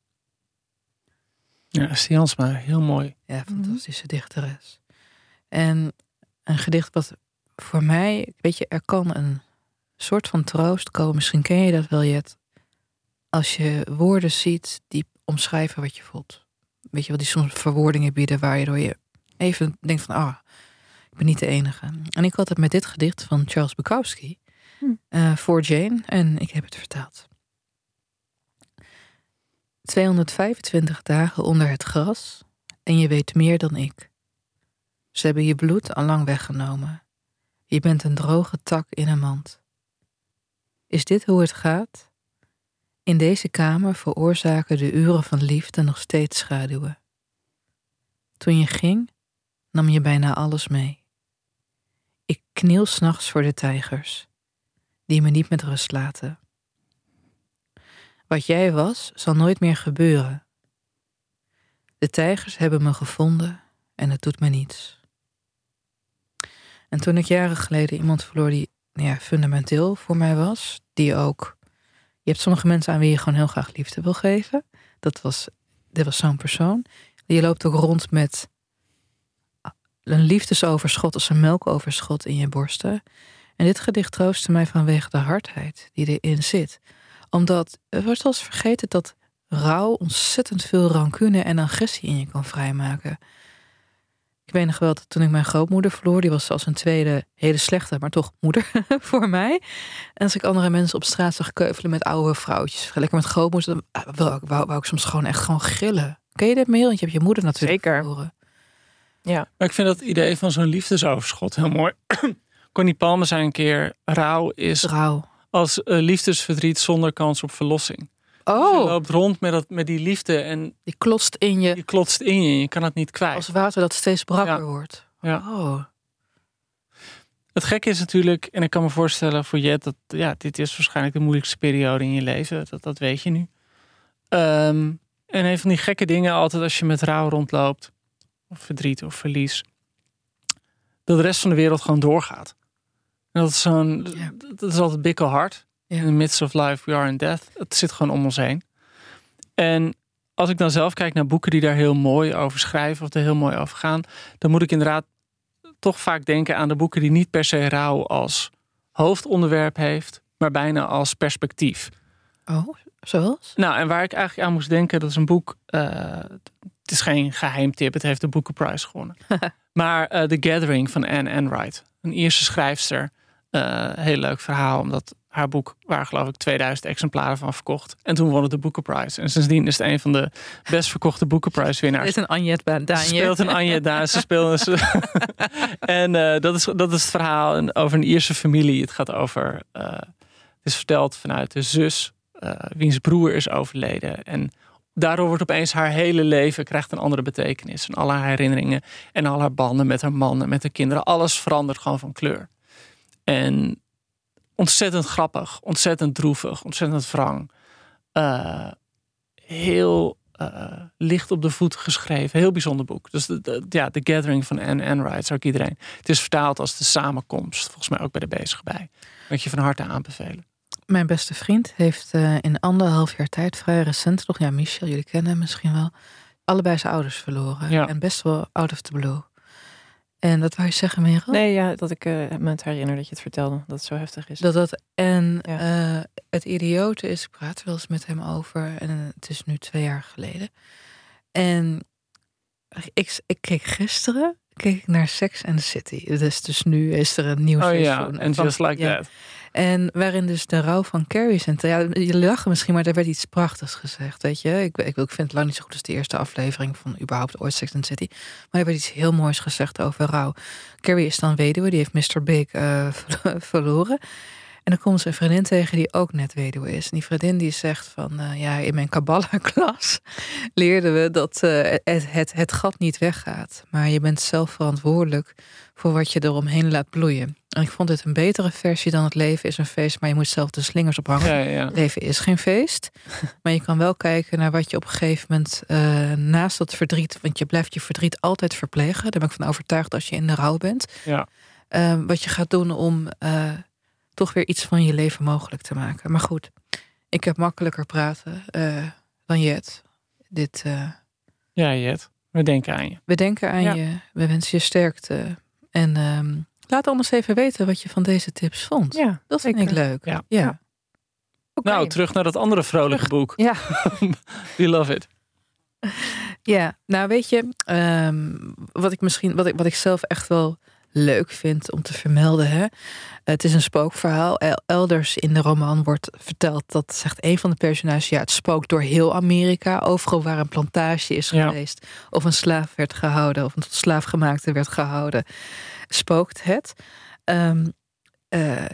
Ja, Esther Jansma, heel mooi. Ja, fantastische dichteres. En een gedicht wat voor mij, weet je, er kan een soort van troost komen. Misschien ken je dat wel, Jet. Als je woorden ziet die omschrijven wat je voelt. Weet je wel, die soms verwoordingen bieden waardoor je even denkt van, ah, ik ben niet de enige. En ik had het met dit gedicht van Charles Bukowski hm. uh, voor Jane en ik heb het vertaald. tweehonderdvijfentwintig dagen onder het gras en je weet meer dan ik. Ze hebben je bloed al lang weggenomen. Je bent een droge tak in een mand. Is dit hoe het gaat? In deze kamer veroorzaken de uren van liefde nog steeds schaduwen. Toen je ging, nam je bijna alles mee. Ik kniel 's nachts voor de tijgers, die me niet met rust laten. Wat jij was, zal nooit meer gebeuren. De tijgers hebben me gevonden en het doet me niets. En toen ik jaren geleden iemand verloor die ja, fundamenteel voor mij was, die ook... Je hebt sommige mensen aan wie je gewoon heel graag liefde wil geven. Dat was, dit was zo'n persoon. Je loopt ook rond met een liefdesoverschot als een melkoverschot in je borsten. En dit gedicht troostte mij vanwege de hardheid die erin zit. Omdat, er wordt wel eens vergeten dat rouw ontzettend veel rancune en agressie in je kan vrijmaken. Ik weet nog wel dat toen ik mijn grootmoeder verloor, die was als een tweede hele slechte, maar toch moeder voor mij. En als ik andere mensen op straat zag keuvelen met oude vrouwtjes, lekker met grootmoeder, dan wou, wou, wou ik soms gewoon echt gewoon gillen. Ken je dit meer? Want je hebt je moeder natuurlijk Zeker. verloren. Ja. Maar ik vind dat idee van zo'n liefdesoverschot heel mooi. Connie Palmer zei een keer, rouw is rouw. als uh, liefdesverdriet zonder kans op verlossing. Oh. Dus je loopt rond met, dat, met die liefde en die klotst in je. Die klotst in je en je kan het niet kwijt. Als water dat steeds brakker ja. wordt. Ja. Oh. Het gekke is natuurlijk, en ik kan me voorstellen voor Jet, dat ja, dit is waarschijnlijk de moeilijkste periode in je leven. Dat, dat weet je nu. Um, en een van die gekke dingen altijd als je met rouw rondloopt, of verdriet of verlies, dat de rest van de wereld gewoon doorgaat. En dat is zo'n, ja. dat is altijd bikkelhard. Ja. In the midst of life, we are in death. Het zit gewoon om ons heen. En als ik dan zelf kijk naar boeken die daar heel mooi over schrijven of er heel mooi over gaan, dan moet ik inderdaad toch vaak denken aan de boeken die niet per se rouw als hoofdonderwerp heeft, maar bijna als perspectief. Oh, zoals? Nou, en waar ik eigenlijk aan moest denken, dat is een boek, uh, het is geen geheimtip, het heeft de Booker-prijs gewonnen. maar uh, The Gathering van Anne Enright, een Ierse schrijfster. Uh, heel leuk verhaal, omdat haar boek waren geloof ik tweeduizend exemplaren van verkocht. En toen won het de Booker Prize. En sindsdien is het een van de best verkochte Booker Prize winnaars. Het is een Anjet Daanje. Ze speelt een Anjet Daanje. Ze speelt een... en uh, dat, is, dat is het verhaal over een Ierse familie. Het gaat over... Uh, het is verteld vanuit de zus, uh, wiens broer is overleden. En daardoor wordt opeens haar hele leven krijgt een andere betekenis. En alle haar herinneringen en al haar banden met haar man en met haar kinderen. Alles verandert gewoon van kleur. En ontzettend grappig, ontzettend droevig, ontzettend wrang. Uh, heel uh, licht op de voet geschreven. Heel bijzonder boek. Dus de, de, ja, The Gathering van Anne Enright zou ik iedereen. Het is vertaald als de samenkomst. Volgens mij ook bij de Bezig bij. Moet je van harte aanbevelen. Mijn beste vriend heeft uh, in anderhalf jaar tijd, vrij recent nog, ja, Michel, jullie kennen hem misschien wel, allebei zijn ouders verloren. Ja. En best wel out of the blue. En dat wou je zeggen, Merel? Nee, ja, dat ik uh, me het herinner dat je het vertelde, dat het zo heftig is. Dat dat, en ja. uh, het idiote is, ik praat er wel eens met hem over, en het is nu twee jaar geleden. En ik, ik keek gisteren, keek ik naar Sex and the City. Dus, dus nu is er een nieuw oh, seizoen. Ja, and just like ja. that. En waarin dus de rouw van Carrie zijn. Ja, je lachen misschien, maar er werd iets prachtigs gezegd. Weet je, ik, ik, ik vind het lang niet zo goed als de eerste aflevering van überhaupt ooit Sex and the City. Maar er werd iets heel moois gezegd over rouw. Carrie is dan weduwe, die heeft mister Big uh, verloren. En dan komt ze een vriendin tegen die ook net weduwe is. En die vriendin die zegt van, uh, ja, in mijn Kabbalah-klas leerden we dat uh, het, het, het gat niet weggaat. Maar je bent zelf verantwoordelijk voor wat je eromheen laat bloeien. En ik vond dit een betere versie dan het leven is een feest, maar je moet zelf de slingers ophangen. Ja, ja. Het leven is geen feest. Maar je kan wel kijken naar wat je op een gegeven moment uh, naast dat verdriet, want je blijft je verdriet altijd verplegen. Daar ben ik van overtuigd als je in de rouw bent. Ja. Uh, wat je gaat doen om uh, toch weer iets van je leven mogelijk te maken. Maar goed, ik heb makkelijker praten uh, dan Jet. Dit, uh, ja, Jet. We denken aan je. We denken aan ja. je. We wensen je sterkte. En um, laat anders even weten wat je van deze tips vond. Ja, dat vind zeker. ik leuk. Ja. ja. ja. Okay. Nou, terug naar dat andere vrolijke terug. boek. Ja. We love it. Ja, nou weet je, um, wat ik misschien, wat ik, wat ik zelf echt wel leuk vind om te vermelden. Hè? Het is een spookverhaal. Elders in de roman wordt verteld dat, zegt een van de personages, ja, het spookt door heel Amerika. Overal waar een plantage is ja. geweest, of een slaaf werd gehouden, of een tot slaafgemaakte werd gehouden, spookt het. Um, uh,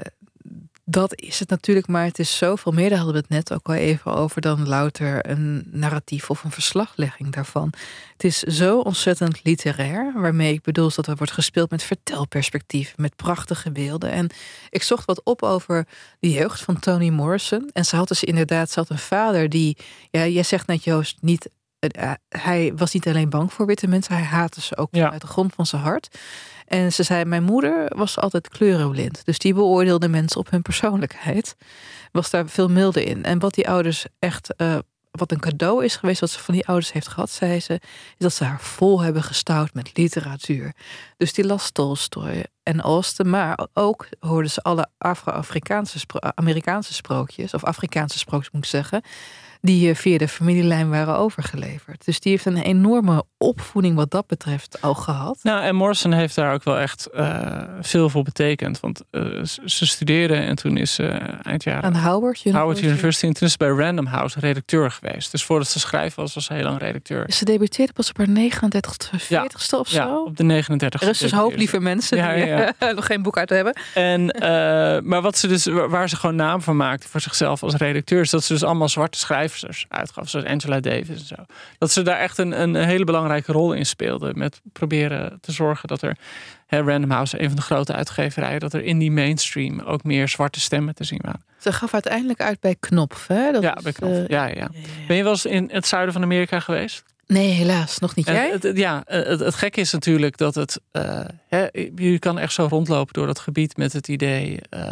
Dat is het natuurlijk, maar het is zoveel meer. Daar hadden we het net ook al even over dan louter een narratief of een verslaglegging daarvan. Het is zo ontzettend literair, waarmee ik bedoel dat er wordt gespeeld met vertelperspectief, met prachtige beelden. En ik zocht wat op over de jeugd van Toni Morrison. En ze had dus inderdaad, ze had een vader die, ja, jij zegt net Joost, niet, uh, hij was niet alleen bang voor witte mensen, hij haatte ze ook ja. uit de grond van zijn hart. En ze zei, mijn moeder was altijd kleurenblind. Dus die beoordeelde mensen op hun persoonlijkheid. Was daar veel milder in. En wat die ouders echt, uh, wat een cadeau is geweest, wat ze van die ouders heeft gehad, zei ze, is dat ze haar vol hebben gestouwd met literatuur. Dus die las Tolstoy en Austen, maar ook hoorden ze alle Afro-Afrikaanse spro- Amerikaanse sprookjes, of Afrikaanse sprookjes moet ik zeggen, die via de familielijn waren overgeleverd. Dus die heeft een enorme opvoeding wat dat betreft al gehad. Nou, en Morrison heeft daar ook wel echt uh, veel voor betekend. Want uh, ze studeerde en toen is ze uh, eind jaren... Aan Howard University. Howard University. En toen is ze bij Random House redacteur geweest. Dus voordat ze schrijven was, was ze heel lang redacteur. Ze debuteerde pas op haar negenendertigste, veertigste ja, of zo? Ja, op de negenendertigste. Er is dus hoop, lieve mensen, ja, die ja, ja. nog geen boek uit hebben. En, uh, maar wat ze dus, waar ze gewoon naam van maakte voor zichzelf als redacteur, is dat ze dus allemaal zwarte schrijvers uitgaf, zoals Angela Davis en zo. Dat ze daar echt een, een hele belangrijke rol in speelden. Met proberen te zorgen dat er, hè, Random House, een van de grote uitgeverijen, dat er in die mainstream ook meer zwarte stemmen te zien waren. Ze gaf uiteindelijk uit bij Knopf, hè? Dat ja, is, bij Knopf. Uh, ja, ja. Ja, ja. Ben je wel eens in het zuiden van Amerika geweest? Nee, helaas. Nog niet. Jij? Het, het, ja, het, het gekke is natuurlijk dat het... Uh, hè, je kan echt zo rondlopen door dat gebied met het idee uh,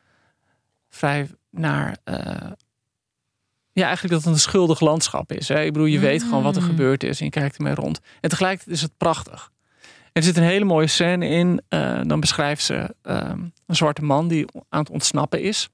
vrij naar... Uh, Ja, eigenlijk dat het een schuldig landschap is. Hè? Ik bedoel, je weet gewoon wat er gebeurd is en je kijkt ermee rond. En tegelijkertijd is het prachtig. Er zit een hele mooie scène in. Uh, dan beschrijft ze um, een zwarte man die aan het ontsnappen is.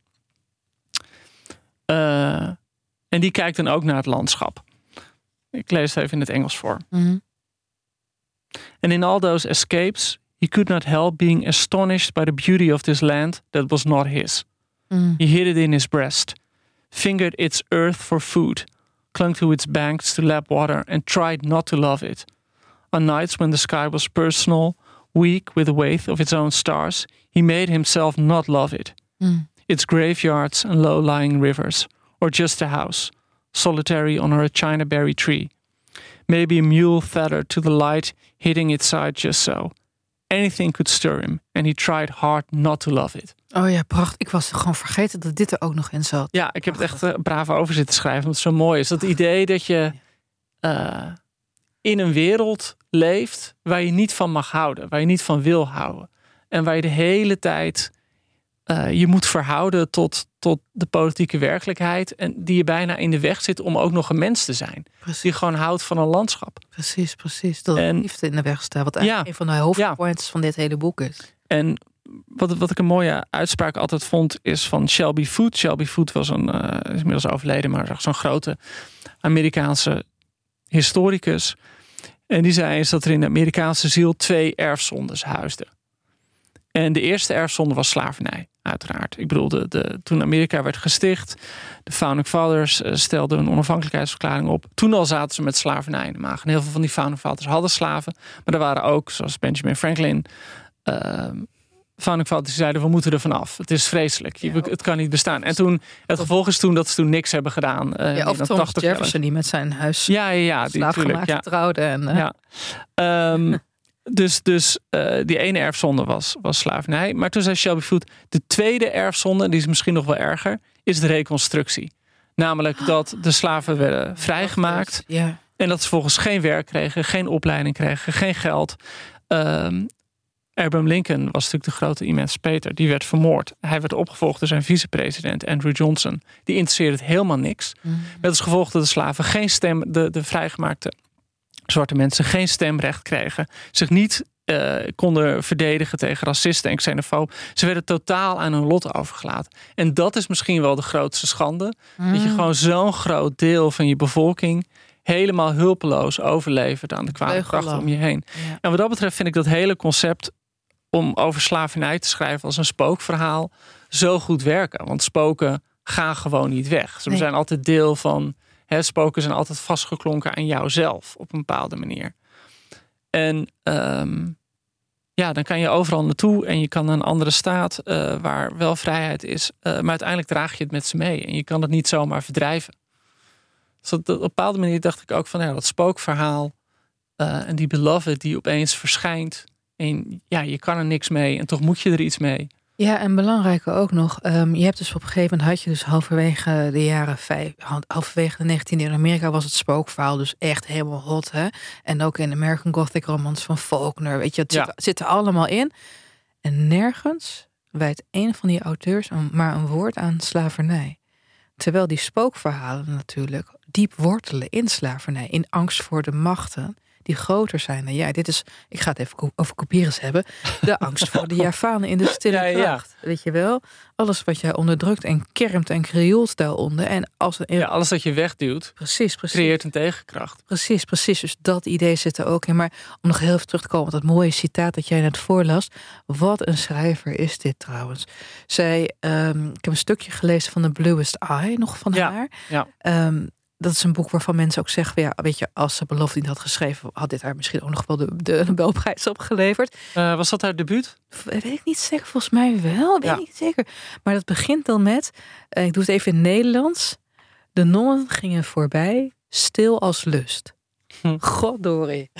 Uh, en die kijkt dan ook naar het landschap. Ik lees het even in het Engels voor. Mm-hmm. And in all those escapes, he could not help being astonished by the beauty of this land that was not his. Mm. He hid it in his breast, fingered its earth for food, clung to its banks to lap water, and tried not to love it. On nights when the sky was personal, weak with the weight of its own stars, he made himself not love it. Mm. Its graveyards and low-lying rivers, or just a house, solitary under a chinaberry tree. Maybe a mule feather to the light hitting its side just so. Anything could stir him, and he tried hard not to love it. Oh ja, prachtig. Ik was gewoon vergeten dat dit er ook nog in zat. Ja, ik heb het echt uh, braaf over zitten schrijven, omdat het zo mooi is. Dat idee dat je uh, in een wereld leeft waar je niet van mag houden, waar je niet van wil houden. En waar je de hele tijd uh, je moet verhouden tot, tot de politieke werkelijkheid. En die je bijna in de weg zit om ook nog een mens te zijn. Precies. Die gewoon houdt van een landschap. Precies, precies. Dat En- liefde in de weg staat. Wat eigenlijk Ja, een van de hoofdpoints van dit hele boek is. En wat, wat ik een mooie uitspraak altijd vond, is van Shelby Foote. Shelby Foote was een, uh, is inmiddels overleden, maar zo'n grote Amerikaanse historicus. En die zei eens dat er in de Amerikaanse ziel twee erfzondes huisden. En de eerste erfzonde was slavernij, uiteraard. Ik bedoel, de, de, toen Amerika werd gesticht, de Founding Fathers uh, stelden een onafhankelijkheidsverklaring op. Toen al zaten ze met slavernij in de maag. En heel veel van die Founding Fathers hadden slaven. Maar er waren ook, zoals Benjamin Franklin, uh, Founding Fathers die zeiden, we moeten er vanaf. Het is vreselijk. Je, Ja, het kan niet bestaan. En toen, het gevolg is toen dat ze toen niks hebben gedaan. Uh, Ja, of in Thomas tachtig jaar. Jefferson die met zijn huis Ja, ja, ja. Die, tuurlijk, slaafgemaakt ja. trouwde. En, uh, Ja. Um, dus dus uh, die ene erfzonde was, was slavernij. Maar toen zei Shelby Foote, de tweede erfzonde, die is misschien nog wel erger, is de reconstructie. Namelijk dat de slaven werden vrijgemaakt. Ja. En dat ze volgens geen werk kregen, geen opleiding kregen, geen geld. Um, Abraham Lincoln was natuurlijk de grote emancipator. Die werd vermoord. Hij werd opgevolgd door zijn vicepresident Andrew Johnson. Die interesseerde het helemaal niks. Mm. Met als gevolg dat de slaven geen stem, de, de vrijgemaakte zwarte mensen geen stemrecht kregen. Zich niet uh, konden verdedigen tegen racisten en xenofoben. Ze werden totaal aan hun lot overgelaten. En dat is misschien wel de grootste schande. Mm. Dat je gewoon zo'n groot deel van je bevolking helemaal hulpeloos overlevert aan de kwade Vleugeloos. krachten om je heen. Ja. En wat dat betreft vind ik dat hele concept om over slavernij te schrijven als een spookverhaal zo goed werken. Want spoken gaan gewoon niet weg. Ze Nee. zijn altijd deel van... He, spoken zijn altijd vastgeklonken aan jouzelf op een bepaalde manier. En um, ja, dan kan je overal naartoe en je kan naar een andere staat uh, waar wel vrijheid is. Uh, maar uiteindelijk draag je het met ze mee en je kan het niet zomaar verdrijven. Dus dat, dat, op een bepaalde manier dacht ik ook van ja, dat spookverhaal uh, en die beloved die opeens verschijnt. En ja, je kan er niks mee en toch moet je er iets mee. Ja, en belangrijker ook nog, um, je hebt dus op een gegeven moment had je dus halverwege de jaren vijf, halverwege de negentiende eeuw in Amerika was het spookverhaal dus echt helemaal hot, hè? En ook in American Gothic romans van Faulkner, weet je, het Ja. zit, zit er allemaal in. En nergens wijdt een van die auteurs maar een woord aan slavernij. Terwijl die spookverhalen natuurlijk diep wortelen in slavernij, in angst voor de machten die groter zijn dan jij. Dit is, ik ga het even over kopieres hebben. De angst voor de Javanen in de stille Ja, ja. kracht. Weet je wel? Alles wat jij onderdrukt en kermt en krioelt daaronder. En als een, Ja, alles dat je wegduwt, precies, precies. creëert een tegenkracht. Precies, precies. Dus dat idee zit er ook in. Maar om nog heel even terug te komen op dat mooie citaat dat jij net voorlas. Wat een schrijver is dit trouwens. Zij, um, ik heb een stukje gelezen van The Bluest Eye, nog van Ja, haar. ja. Um, dat is een boek waarvan mensen ook zeggen, ja, weet je, als ze Belofte niet had geschreven, had dit haar misschien ook nog wel de, de Nobelprijs opgeleverd. Uh, was dat haar debuut? Weet ik niet zeker, volgens mij wel, weet Ja. ik niet zeker. Maar dat begint dan met, uh, ik doe het even in het Nederlands. De nonnen gingen voorbij, stil als lust. Hm. Goddorie.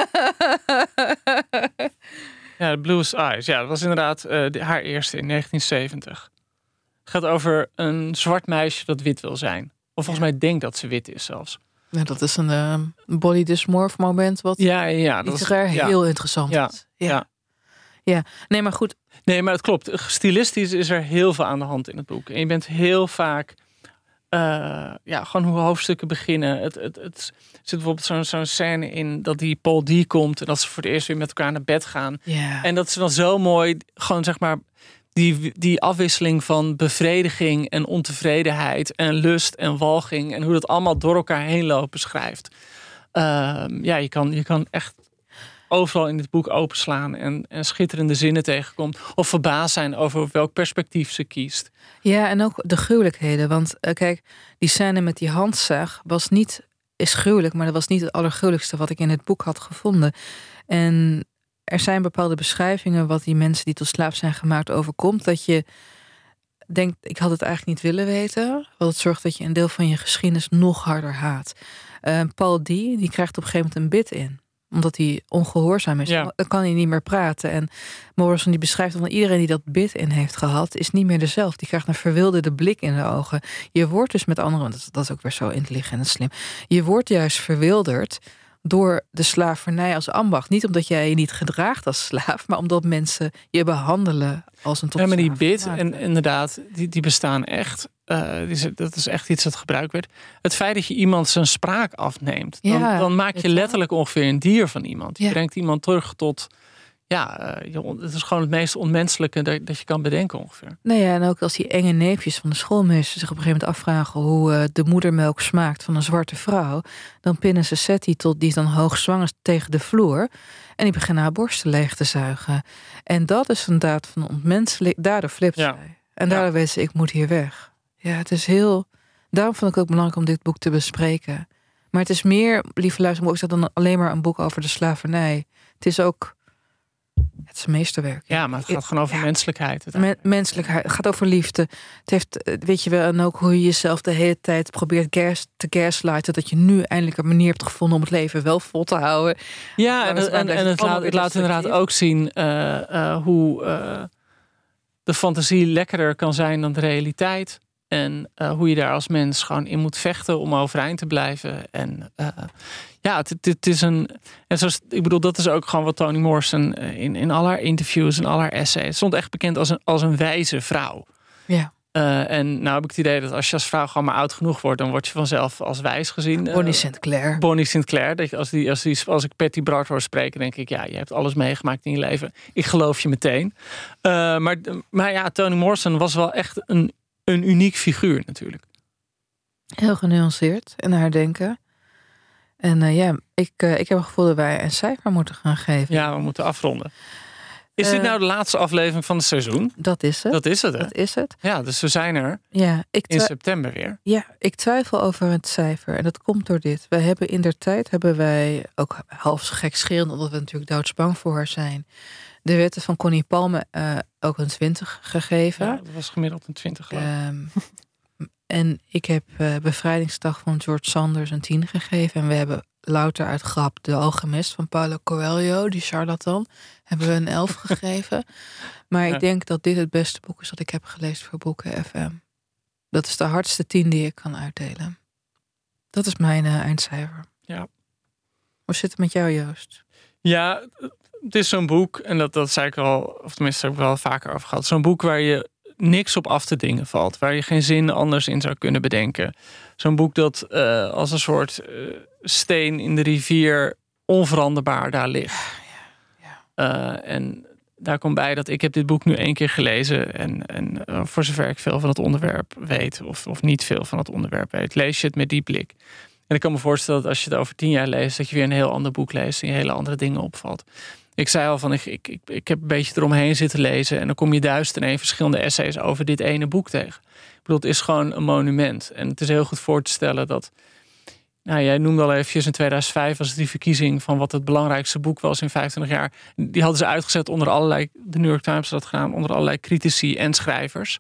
Ja, The Bluest Eyes. Ja, dat was inderdaad uh, de, haar eerste in negentien zeventig. Het gaat over een zwart meisje dat wit wil zijn. Of volgens mij denkt dat ze wit is zelfs. Ja, dat is een uh, body dysmorph moment wat Ja, ja. Dat is, literair ja. heel interessant Ja, is. Ja. ja. ja, nee, maar goed. Nee, maar het klopt. Stilistisch is er heel veel aan de hand in het boek. En je bent heel vaak... Uh, ja, gewoon hoe hoofdstukken beginnen. Het, het, het zit bijvoorbeeld zo'n zo'n scène in dat die Paul D komt en dat ze voor het eerst weer met elkaar naar bed gaan. Ja. En dat ze dan zo mooi, gewoon zeg maar, die, die afwisseling van bevrediging en ontevredenheid en lust en walging en hoe dat allemaal door elkaar heen lopen schrijft. Uh, ja, je kan, je kan echt overal in dit boek openslaan en, en schitterende zinnen tegenkomt. Of verbaasd zijn over welk perspectief ze kiest. Ja, en ook de gruwelijkheden. Want uh, kijk, die scène met die handzaag was niet, is gruwelijk, maar dat was niet het allergruwelijkste wat ik in het boek had gevonden. En er zijn bepaalde beschrijvingen wat die mensen die tot slaaf zijn gemaakt overkomt. Dat je denkt, ik had het eigenlijk niet willen weten. Want het zorgt dat je een deel van je geschiedenis nog harder haat. Uh, Paul D. die krijgt op een gegeven moment een bid in. Omdat hij ongehoorzaam is. Ja. Dan kan hij niet meer praten. En Morrison die beschrijft dat iedereen die dat bid in heeft gehad, is niet meer dezelfde. Die krijgt een verwilderde blik in de ogen. Je wordt dus met anderen, dat, dat is ook weer zo intelligent en slim. Je wordt juist verwilderd door de slavernij als ambacht. Niet omdat jij je niet gedraagt als slaaf, maar omdat mensen je behandelen als een tot Ja, maar die slaaf bid, maken. en inderdaad, die, die bestaan echt. Uh, die is, dat is echt iets dat gebruikt werd. Het feit dat je iemand zijn spraak afneemt, dan, Ja, dan maak je totaal. letterlijk ongeveer een dier van iemand. Je Ja. brengt iemand terug tot, ja, uh, je, het is gewoon het meest onmenselijke dat, dat je kan bedenken ongeveer. Nou ja, en ook als die enge neefjes van de schoolmeester zich op een gegeven moment afvragen hoe uh, de moedermelk smaakt van een zwarte vrouw, dan pinnen ze Setty tot, die is dan hoogzwanger, tegen de vloer en die beginnen haar borsten leeg te zuigen. En dat is een daad van ontmenselijk. Daardoor flipt Ja. zij. En daardoor Ja. weet ze, ik moet hier weg. Ja, het is heel. Daarom vond ik het ook belangrijk om dit boek te bespreken. Maar het is meer, lieve luisteraars, dan alleen maar een boek over de slavernij. Het is ook. Het is een meesterwerk. Ja, maar het gaat gewoon over Ja. menselijkheid. Men, menselijkheid, het gaat over liefde. Het heeft, eh, weet je wel, en ook hoe je jezelf de hele tijd probeert gas, te gaslighten, dat je nu eindelijk een manier hebt gevonden om het leven wel vol te houden. Ja, Maar en, het en, blijft en het allemaal laat, weer het laat inderdaad destructief. ook zien uh, uh, hoe uh, de fantasie lekkerder kan zijn dan de realiteit. En uh, hoe je daar als mens gewoon in moet vechten om overeind te blijven. En uh, ja, het, het, het is een. En zoals, ik bedoel, dat is ook gewoon wat Toni Morrison in, in al haar interviews en al haar essays stond echt bekend als een, als een wijze vrouw. Ja. Uh, en nou heb ik het idee dat als je als vrouw gewoon maar oud genoeg wordt, dan word je vanzelf als wijs gezien. Bonnie Uh, Sinclair. Bonnie Sinclair. Dat je, als, die, als, die, als ik Patty Bart hoor spreken, denk ik, ja, je hebt alles meegemaakt in je leven. Ik geloof je meteen. Uh, maar, maar ja, Toni Morrison was wel echt een, een uniek figuur natuurlijk. Heel genuanceerd in haar denken. En uh, ja, ik, uh, ik heb het gevoel dat wij een cijfer moeten gaan geven. Ja, we moeten afronden. Is Uh, dit nou de laatste aflevering van het seizoen? Dat is het. Dat is het, hè? Dat is het. Ja, dus we zijn er Ja, ik in twi- september weer. Ja, ik twijfel over het cijfer. En dat komt door dit. Wij hebben in der tijd, hebben wij ook half gekscherend, omdat we natuurlijk doodsbang voor haar zijn, de wetten van Connie Palme uh, ook een twintig gegeven. Ja, dat was gemiddeld een twintig geloof ik. Um, en ik heb uh, Bevrijdingsdag van George Sanders een tien gegeven. En we hebben louter uit grap De Alchemist van Paulo Coelho, die charlatan, hebben we een elf gegeven. Maar Ja. ik denk dat dit het beste boek is dat ik heb gelezen voor Boeken F M. Dat is de hardste tien die ik kan uitdelen. Dat is mijn uh, eindcijfer. Ja. Hoe zit het met jou, Joost? Ja, het is zo'n boek, en dat, dat zei ik al, of tenminste heb ik wel vaker over gehad. Zo'n boek waar je niks op af te dingen valt. Waar je geen zin anders in zou kunnen bedenken. Zo'n boek dat uh, als een soort uh, steen in de rivier onveranderbaar daar ligt. Ja, ja. Uh, en daar komt bij dat ik heb dit boek nu één keer gelezen. En, en uh, voor zover ik veel van het onderwerp weet, of, of niet veel van het onderwerp weet, lees je het met die blik. En ik kan me voorstellen dat als je het over tien jaar leest, dat je weer een heel ander boek leest en je hele andere dingen opvalt. Ik zei al van, ik, ik, ik, ik heb een beetje eromheen zitten lezen en dan kom je duizend en één verschillende essays over dit ene boek tegen. Ik bedoel, het is gewoon een monument. En het is heel goed voor te stellen dat, nou, jij noemde al eventjes in tweeduizend vijf was het die verkiezing van wat het belangrijkste boek was in vijfentwintig jaar. Die hadden ze uitgezet onder allerlei, de New York Times had dat gedaan, onder allerlei critici en schrijvers.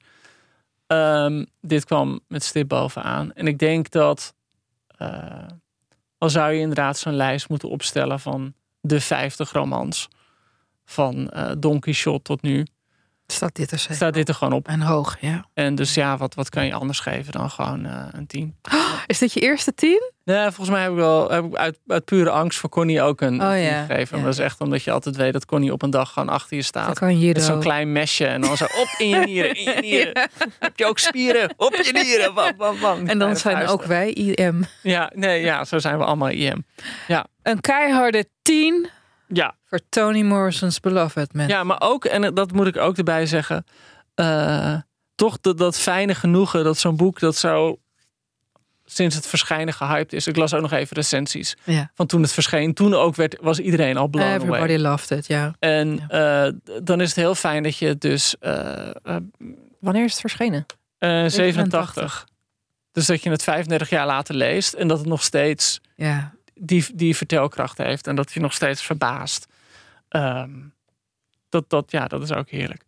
Um, dit kwam met stip bovenaan. En ik denk dat, uh, al zou je inderdaad zo'n lijst moeten opstellen van de vijftig romans van uh, Don Quixote tot nu, Staat dit er zeker staat dit er gewoon op. En hoog, ja. En dus ja, wat, wat kan je anders geven dan gewoon uh, een tien? Is dit je eerste tien? Nee, volgens mij heb ik wel heb ik uit, uit pure angst voor Connie ook een Oh, tien ja. gegeven. Ja. Maar dat is echt omdat je altijd weet dat Connie op een dag gewoon achter je staat. Dat kan je Met zo'n klein mesje en dan zo op in je nieren, in je nieren. Ja. Heb je ook spieren? Op je nieren. Bam, bam, bam. En dan Kleine zijn vuisten. ook wij I M. Ja, nee, ja, zo zijn we allemaal I M. Ja, Een keiharde tien ja. voor Toni Morrison's Beloved Man. Ja, maar ook, en dat moet ik ook erbij zeggen, uh, toch dat, dat fijne genoegen dat zo'n boek dat zo sinds het verschijnen gehyped is. Ik las ook nog even recensies Ja. van toen het verscheen. Toen ook werd, was iedereen al blown away. Everybody loved it, ja. En uh, dan is het heel fijn dat je dus... Uh, uh, Wanneer is het verschenen? uh, zevenentachtig. Dus dat je het vijfendertig jaar later leest. En dat het nog steeds Ja. die, die vertelkracht heeft. En dat je nog steeds verbaast. Um, dat, dat, ja, dat is ook heerlijk.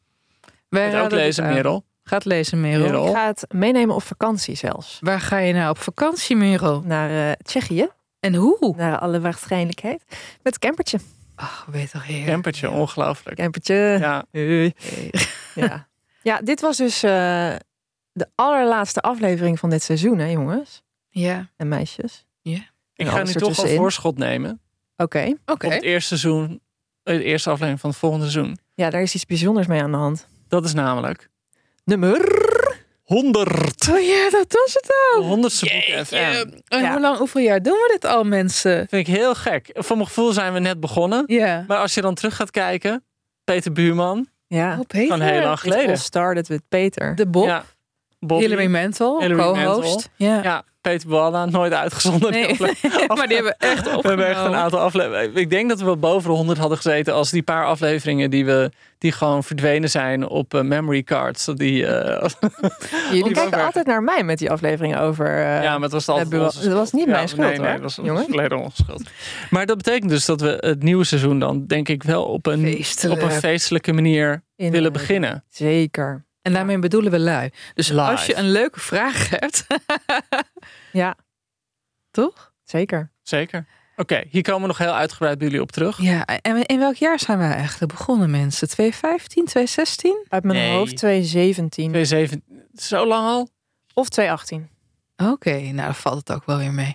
Wij Gaat ook lezen, Merel. Gaat lezen, Merel. Merel. Ik ga het meenemen op vakantie zelfs. Waar ga je nou op vakantie, Merel? Naar uh, Tsjechië. En hoe? Naar alle waarschijnlijkheid. Met campertje. Ach, weet toch heerlijk. Campertje, Ja. ongelooflijk. Campertje. Ja. Hey. Ja. Ja, dit was dus uh, de allerlaatste aflevering van dit seizoen, hè jongens Ja. en meisjes. Ik En ga alles nu toch al ertussenin. voorschot nemen. Oké. Oké. Op het eerste seizoen. De eerste aflevering van het volgende seizoen. Ja, daar is iets bijzonders mee aan de hand. Dat is namelijk... Nummer. honderd. Oh ja, dat was het De ook. honderdste Boek F M. En Ja. hoe lang, hoeveel jaar doen we dit al, mensen? Vind ik heel gek. Voor mijn gevoel zijn we net begonnen. Ja. Maar als je dan terug gaat kijken... Peter Buurman. Ja. Oh, Peter. Van heel lang It all geleden. started with Peter. De Bob. Ja. Bobby. Hilary Mantel, Hilary co-host. Mantel. Ja. Ja, Peter Boada. Nooit uitgezonden. Nee, maar die hebben echt opgenomen. We hebben echt een aantal afleveringen. Ik denk dat we wel boven de honderd hadden gezeten als die paar afleveringen die we die gewoon verdwenen zijn op uh, memory cards. Die, uh, Jullie Die kijken waren- altijd naar mij met die afleveringen over. Uh, ja, maar het was altijd het onze dat was niet Ja, mijn schuld, nee, nee, hoor, dat was jongen. volledig onze schuld. Maar dat betekent dus dat we het nieuwe seizoen dan denk ik wel op een, Feestelijk. op een feestelijke manier In- willen beginnen. Zeker. En daarmee bedoelen we lui. Dus Live. als je een leuke vraag hebt, Ja, toch? zeker. Zeker. Oké, okay, hier komen we nog heel uitgebreid bij jullie op terug. Ja, en in welk jaar zijn wij eigenlijk begonnen, mensen? twintig vijftien, twintig zestien? Uit mijn Nee. hoofd twintig zeventien tweeduizend zeven, zo lang al? of twintig achttien. Oké, nou dan valt het ook wel weer mee.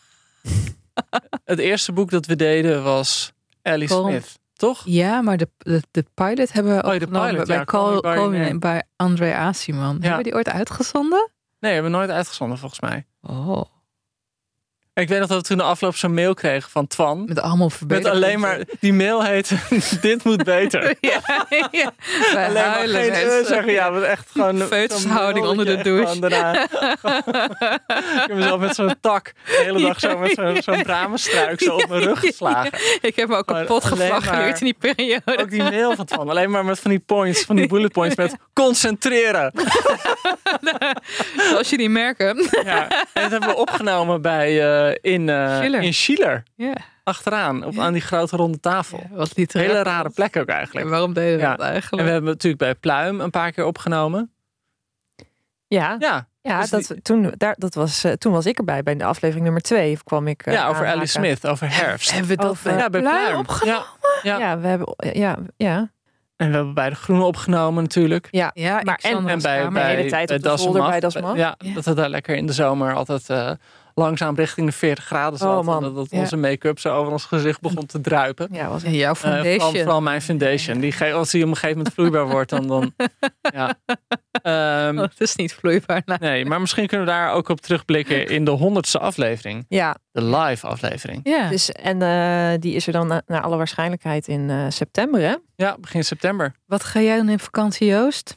Het eerste boek dat we deden was Ellie Call- Smith, toch? Ja, maar de, de, de pilot hebben we Oh, de opgenomen pilot, bij, ja, Call Me Call, By Your Call Me Name. bij André Aciman. Hebben we die ooit uitgezonden? Nee, hebben we nooit uitgezonden volgens mij. Oh, En ik weet nog dat we toen de afloop zo'n mail kregen van Twan. met allemaal Met verbeterpunten. alleen maar, die mail heet, dit moet beter. Ja, ja. Wij Alleen maar huilen, geen mensen. eh zeggen. Ja, wat echt gewoon... Feutushouding zo'n onder de mailtje douche. gewoon daarna. Ik heb mezelf met zo'n tak de hele dag zo met zo'n zo'n bramenstruik zo op mijn rug geslagen. Ik heb me ook Maar kapot alleen geflageerd in die periode. Ook die mail van Twan. Alleen maar met van die points, van die bullet points met concentreren. Zoals jullie merken. Ja, en dat hebben we opgenomen bij, uh, in, uh, Schiller. in Schiller. Ja, Achteraan, op, aan die grote ronde tafel. wat literair. Hele rare plek ook eigenlijk. En waarom deden we Ja. dat En eigenlijk? we hebben natuurlijk bij Pluim een paar keer opgenomen. Ja, Ja, ja dus dat, die- toen, daar, dat was, uh, toen was ik erbij. Bij de aflevering nummer twee kwam ik uh, ja over aanhaken. Ellie Smith, over herfst. Hebben we dat Over- bij Ja, bij Pluim Pluim. opgenomen? Ja, ja. Ja, we hebben... Ja, ja. En we hebben bij de Groene opgenomen natuurlijk. ja. Ja, Maar ik zat en- nog En eens bij, kamer. bij, de hele tijd op bij de Das zolder Mag. bij Das Mag. Ja, Ja. dat we daar lekker in de zomer altijd uh, langzaam richting de veertig graden zat. Oh, man. En dat, dat Ja. onze make-up zo over ons gezicht begon te druipen. Ja, was En jouw Uh, foundation. vooral, vooral mijn foundation. Die, ge- als die op een gegeven moment vloeibaar wordt, dan... dan ja. Ehm, Oh, het is niet vloeibaar. Nou, nee, maar misschien kunnen we daar ook op terugblikken in de honderdste aflevering. Ja, De live aflevering. ja. dus, en uh, die is er dan na- naar alle waarschijnlijkheid in uh, september, hè? Ja, begin september. Wat ga jij doen in vakantie, Joost?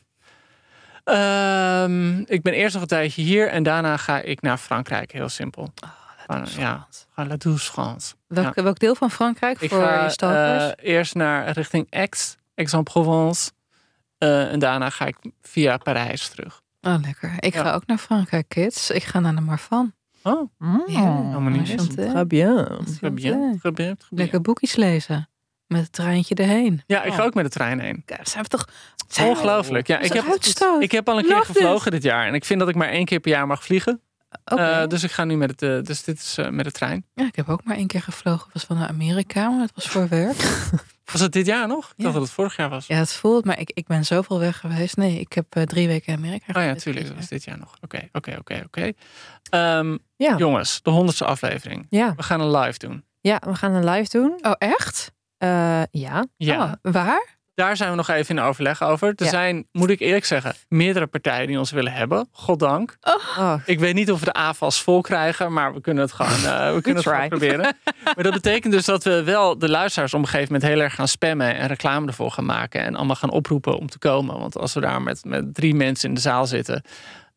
Ehm, ik ben eerst nog een tijdje hier en daarna ga ik naar Frankrijk. Heel simpel. Gewoon, ja, gewoon La Douce France. Welk, welk deel van Frankrijk Ik voor ga je stalkers? uh, eerst naar richting Aix, Aix-en-Provence. Uh, en daarna ga ik via Parijs terug. Oh, lekker. Ik Ja. ga ook naar Frankrijk, kids. Ik ga naar de Marfan. Oh, Mm. helemaal niet mis. Enchanté. Très bien. très bien, très bien, très bien. Lekker boekjes lezen. Met het treintje erheen. Ja, ik ga Oh. ook met de trein heen. Kijk, zijn we toch... Zijn we- Ongelooflijk. Ja, ik Is heb, dat uitstoot? ik heb al een keer Love gevlogen dit jaar. En ik vind dat ik maar één keer per jaar mag vliegen. Oké. Uh, dus ik ga nu met het. Uh, dus dit is uh, met de trein. Ja, ik heb ook maar één keer gevlogen. Het was van naar Amerika, maar het was voor werk. Was het dit jaar nog? Ik Ja. dacht dat het vorig jaar was. Ja, het voelt, maar ik, ik ben zoveel weg geweest. Nee, ik heb uh, drie weken in Amerika Oh ja, geweest. natuurlijk. Dat was dit jaar nog. Oké, oké, oké, oké. Ehm, Ja. Jongens, de honderdste aflevering. Ja. We gaan een live doen. ja, we gaan een live doen. Oh, echt? Uh, ja. Ja, Oh, waar? daar zijn we nog even in overleg over. Er Ja. zijn, moet ik eerlijk zeggen, meerdere partijen die ons willen hebben. Goddank. Oh, Ik weet niet of we de A F A S vol krijgen, maar we kunnen het gewoon, uh, we kunnen het gewoon try. proberen. Maar dat betekent dus dat we wel de luisteraars op een gegeven moment heel erg gaan spammen en reclame ervoor gaan maken en allemaal gaan oproepen om te komen. Want als we daar met, met drie mensen in de zaal zitten,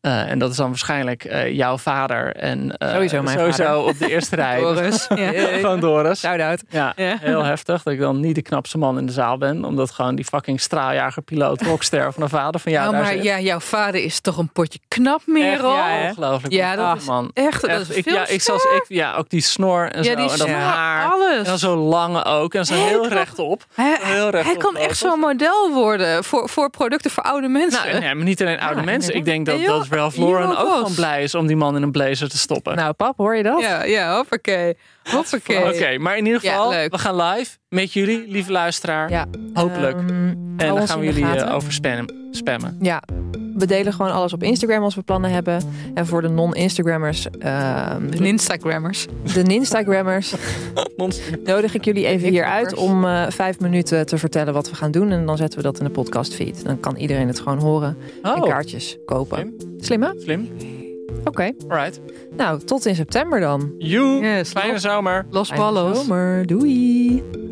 Uh, en dat is dan waarschijnlijk uh, jouw vader. En, uh, sowieso mijn sowieso vader. op de eerste rij. Doris. Ja. Van Doris. Shout-out. Ja, Ja. heel heftig dat ik dan niet de knapste man in de zaal ben. Omdat gewoon die fucking straaljager, piloot, rockster van een vader van jou Nou, daar maar zit. ja, jouw vader is toch een potje knap, Merel? Echt, ja, ongelooflijk. Ja, dat Ach, is man. Echt, dat Echt, is ik, veel ja, ik, zoals ik, ja, ook die snor en Ja, zo. die En dat snor, haar. alles. En dan zo lang ook. En zo Hij heel kan- rechtop. Hij, Heel recht hij op kan echt lopen. zo'n model worden voor, voor producten voor oude mensen. Nou, nee, maar niet alleen oude Ja, mensen. Ik denk dat, En joh, dat Ralph Lauren joh, ook Bos. gewoon blij is om die man in een blazer te stoppen. Nou, pap, hoor je dat? Ja, ja, hoppakee. Hoppakee. Oké, maar in ieder Ja, geval, leuk. we gaan live met jullie, lieve luisteraar. Ja. Hopelijk. Ehm, En hou dan ons gaan we in de jullie gaten. uh, over spammen. spammen. Ja, we delen gewoon alles op Instagram als we plannen hebben. En voor de non-Instagrammers, ehm, De Instagrammers. de Ninstagrammers, nodig ik jullie even hier uit om uh, vijf minuten te vertellen wat we gaan doen. En dan zetten we dat in de podcastfeed. Dan kan iedereen het gewoon horen en Oh, kaartjes kopen. Slim. Slim, hè? Slim. Oké. Alright. Nou, tot in september dan. You. Yes, Fijne los- zomer. Los Fijne ballos. zomer. Doei.